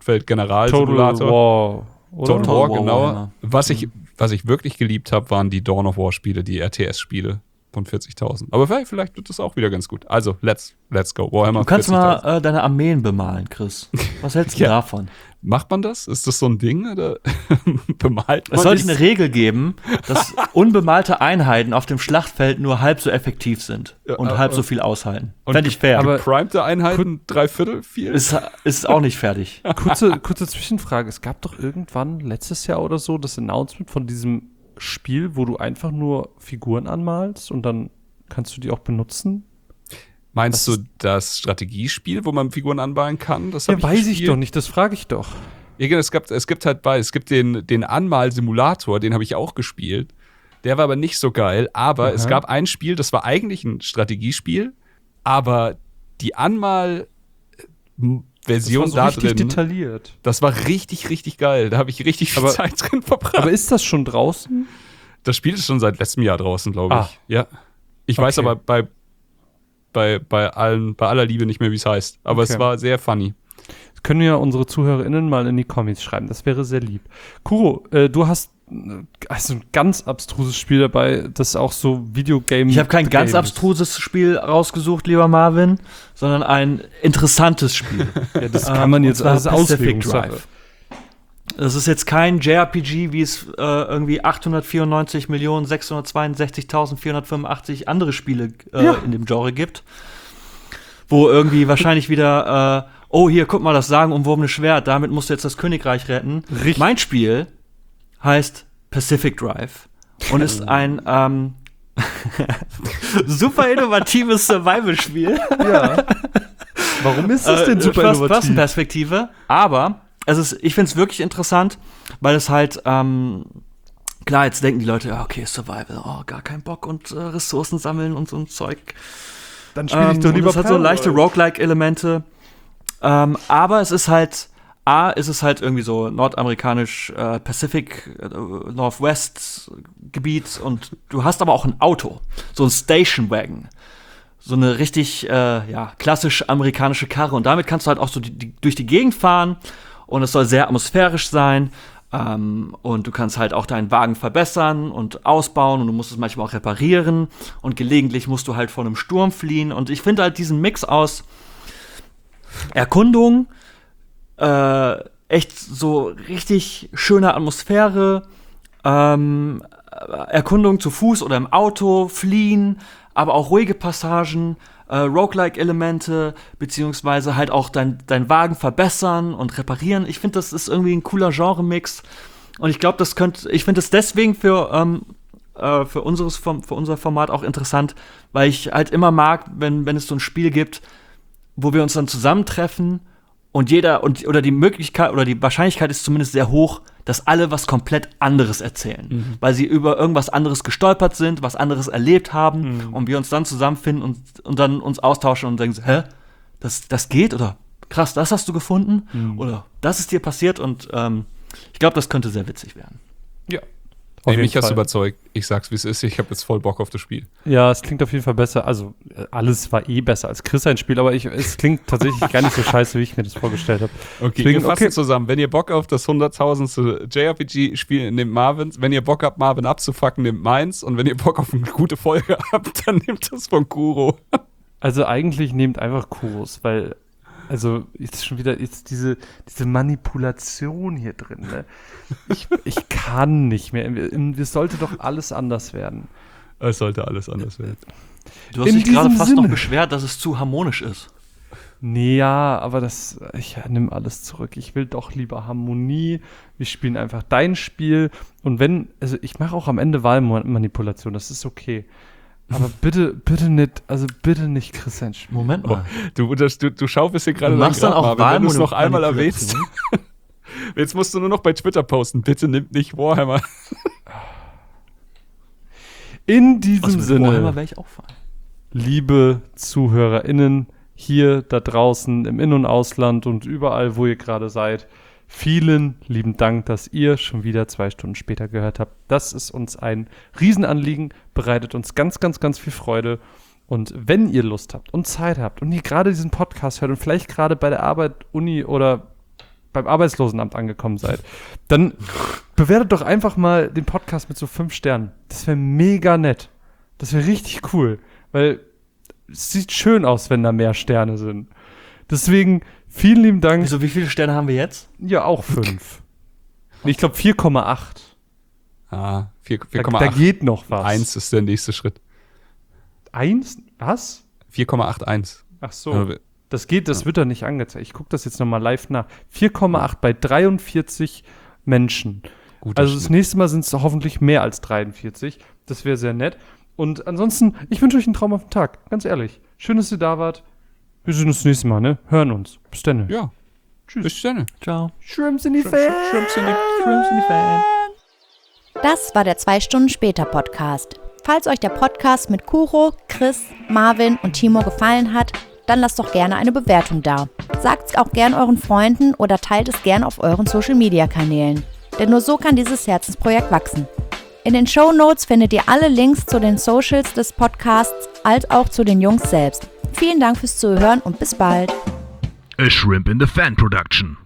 Schlachtfeld-General-Simulator. Total War, genau. Was ich wirklich geliebt habe, waren die Dawn of War-Spiele, die RTS-Spiele von 40.000. Aber vielleicht wird das auch wieder ganz gut. Also, let's go. Warhammer 40.000. Du kannst mal deine Armeen bemalen, Chris. Was hältst du davon? Macht man das? Ist das so ein Ding? Oder bemalt man? Es sollte eine Regel geben, dass unbemalte Einheiten auf dem Schlachtfeld nur halb so effektiv sind und halb so viel aushalten. Fände ich fair. Aber geprimte Einheiten 3/4 viel? Ist auch nicht fertig. Kurze Zwischenfrage. Es gab doch irgendwann letztes Jahr oder so das Announcement von diesem Spiel, wo du einfach nur Figuren anmalst und dann kannst du die auch benutzen? Meinst du das Strategiespiel, wo man Figuren anmalen kann? Das weiß ich doch nicht, das frage ich doch. Ja, es gibt halt beides. Es gibt den Anmal-Simulator, den habe ich auch gespielt. Der war aber nicht so geil, aber es gab ein Spiel, das war eigentlich ein Strategiespiel, aber die Version das war so da richtig drin. detailliert. Das war richtig, richtig geil. Da habe ich richtig viel Zeit drin verbracht. Aber ist das schon draußen? Das Spiel ist schon seit letztem Jahr draußen, glaube ich. Ah. Ja. Ich weiß aber bei aller Liebe nicht mehr, wie es heißt. Aber es war sehr funny. Das können ja unsere ZuhörerInnen mal in die Comments schreiben. Das wäre sehr lieb. Kuro, du hast also ein ganz abstruses Spiel dabei, das auch so Videogame. Ich habe kein ganz abstruses Spiel rausgesucht, lieber Marvin, sondern ein interessantes Spiel. Ja, das kann man jetzt als Auslegungssache. Drive. Das ist jetzt kein JRPG, wie es irgendwie 894.662.485 andere Spiele in dem Genre gibt, wo irgendwie wahrscheinlich wieder oh, hier, guck mal, das sagenumwobene Schwert, damit musst du jetzt das Königreich retten. Richtig. Mein Spiel heißt Pacific Drive und ist ein super innovatives Survival-Spiel. Ja. Warum ist das denn super innovativ? First-Person-Perspektive, aber ich finde es wirklich interessant, weil es halt, klar, jetzt denken die Leute, ja, okay, Survival, oh, gar kein Bock und Ressourcen sammeln und so ein Zeug. Dann spiele ich doch lieber es hat so leichte Roguelike-Elemente, aber es ist halt irgendwie so nordamerikanisch Pacific Northwest Gebiet und du hast aber auch ein Auto, so ein Station Wagon. So eine richtig klassisch amerikanische Karre und damit kannst du halt auch so durch die Gegend fahren und es soll sehr atmosphärisch sein und du kannst halt auch deinen Wagen verbessern und ausbauen und du musst es manchmal auch reparieren und gelegentlich musst du halt vor einem Sturm fliehen und ich finde halt diesen Mix aus Erkundung, echt so richtig schöne Atmosphäre, Erkundung zu Fuß oder im Auto, fliehen, aber auch ruhige Passagen, Roguelike-Elemente, beziehungsweise halt auch dein Wagen verbessern und reparieren. Ich finde, das ist irgendwie ein cooler Genre-Mix. Und ich glaube, ich finde es deswegen für unser Format auch interessant, weil ich halt immer mag, wenn es so ein Spiel gibt, wo wir uns dann zusammentreffen und oder die Möglichkeit oder die Wahrscheinlichkeit ist zumindest sehr hoch, dass alle was komplett anderes erzählen, weil sie über irgendwas anderes gestolpert sind, was anderes erlebt haben und wir uns dann zusammenfinden und dann uns austauschen und denken, hä, das geht oder krass, das hast du gefunden oder das ist dir passiert und ich glaube, das könnte sehr witzig werden. Ja. Nee, mich hast du überzeugt. Ich sag's, wie es ist. Ich habe jetzt voll Bock auf das Spiel. Ja, es klingt auf jeden Fall besser. Also, alles war besser als Chris ein Spiel, aber es klingt tatsächlich gar nicht so scheiße, wie ich mir das vorgestellt habe. Okay, wir fassen zusammen. Wenn ihr Bock auf das 100.000. JRPG-Spiel nehmt Marvins. Wenn ihr Bock habt, Marvin abzufucken, nehmt meins. Und wenn ihr Bock auf eine gute Folge habt, dann nehmt das von Kuro. Also, eigentlich nehmt einfach Kuros, weil jetzt schon wieder diese Manipulation hier drin. Ne? Ich kann nicht mehr. Es sollte doch alles anders werden. Es sollte alles anders werden. Du hast dich gerade fast noch beschwert, dass es zu harmonisch ist. Nee, ja, aber ich nehme alles zurück. Ich will doch lieber Harmonie. Wir spielen einfach dein Spiel. Und ich mache auch am Ende Wahlmanipulation. Das ist okay. Aber bitte nicht Chris ein Spiel. Moment mal. Du schaufelst hier gerade machst dann auch wenn du es noch einmal erwähnst. Jetzt musst du nur noch bei Twitter posten. Bitte nimm nicht Warhammer. In diesem Sinne, Warhammer wäre ich auch fein. Liebe ZuhörerInnen, hier, da draußen, im In- und Ausland und überall, wo ihr gerade seid, vielen lieben Dank, dass ihr schon wieder 2 Stunden später gehört habt. Das ist uns ein Riesenanliegen, bereitet uns ganz, ganz, ganz viel Freude. Und wenn ihr Lust habt und Zeit habt und ihr gerade diesen Podcast hört und vielleicht gerade bei der Arbeit, Uni oder beim Arbeitslosenamt angekommen seid, dann bewertet doch einfach mal den Podcast mit so 5 Sternen. Das wäre mega nett. Das wäre richtig cool, weil es sieht schön aus, wenn da mehr Sterne sind. Deswegen vielen lieben Dank. Wieso, wie viele Sterne haben wir jetzt? Ja, auch 5. Ich glaube 4,8. Ah, 4,8. Da geht noch was. 1 ist der nächste Schritt. 1? Was? 4,81. Ach so. Das wird da nicht angezeigt. Ich gucke das jetzt nochmal live nach. 4,8 bei 43 Menschen. Guter also das nächste Mal sind es hoffentlich mehr als 43. Das wäre sehr nett. Und ansonsten, ich wünsche euch einen traumhaften Tag. Ganz ehrlich. Schön, dass ihr da wart. Wir sehen uns das nächste Mal, ne? Hören uns. Bis dann. Ja. Tschüss. Bis dann. Ciao. Shrimps in die Fan. Shrimps in die Fan. Das war der 2 Stunden später Podcast. Falls euch der Podcast mit Kuro, Chris, Marvin und Timo gefallen hat, dann lasst doch gerne eine Bewertung da. Sagt es auch gern euren Freunden oder teilt es gern auf euren Social-Media-Kanälen. Denn nur so kann dieses Herzensprojekt wachsen. In den Shownotes findet ihr alle Links zu den Socials des Podcasts, als auch zu den Jungs selbst. Vielen Dank fürs Zuhören und bis bald. A Shrimp in the Fan Production.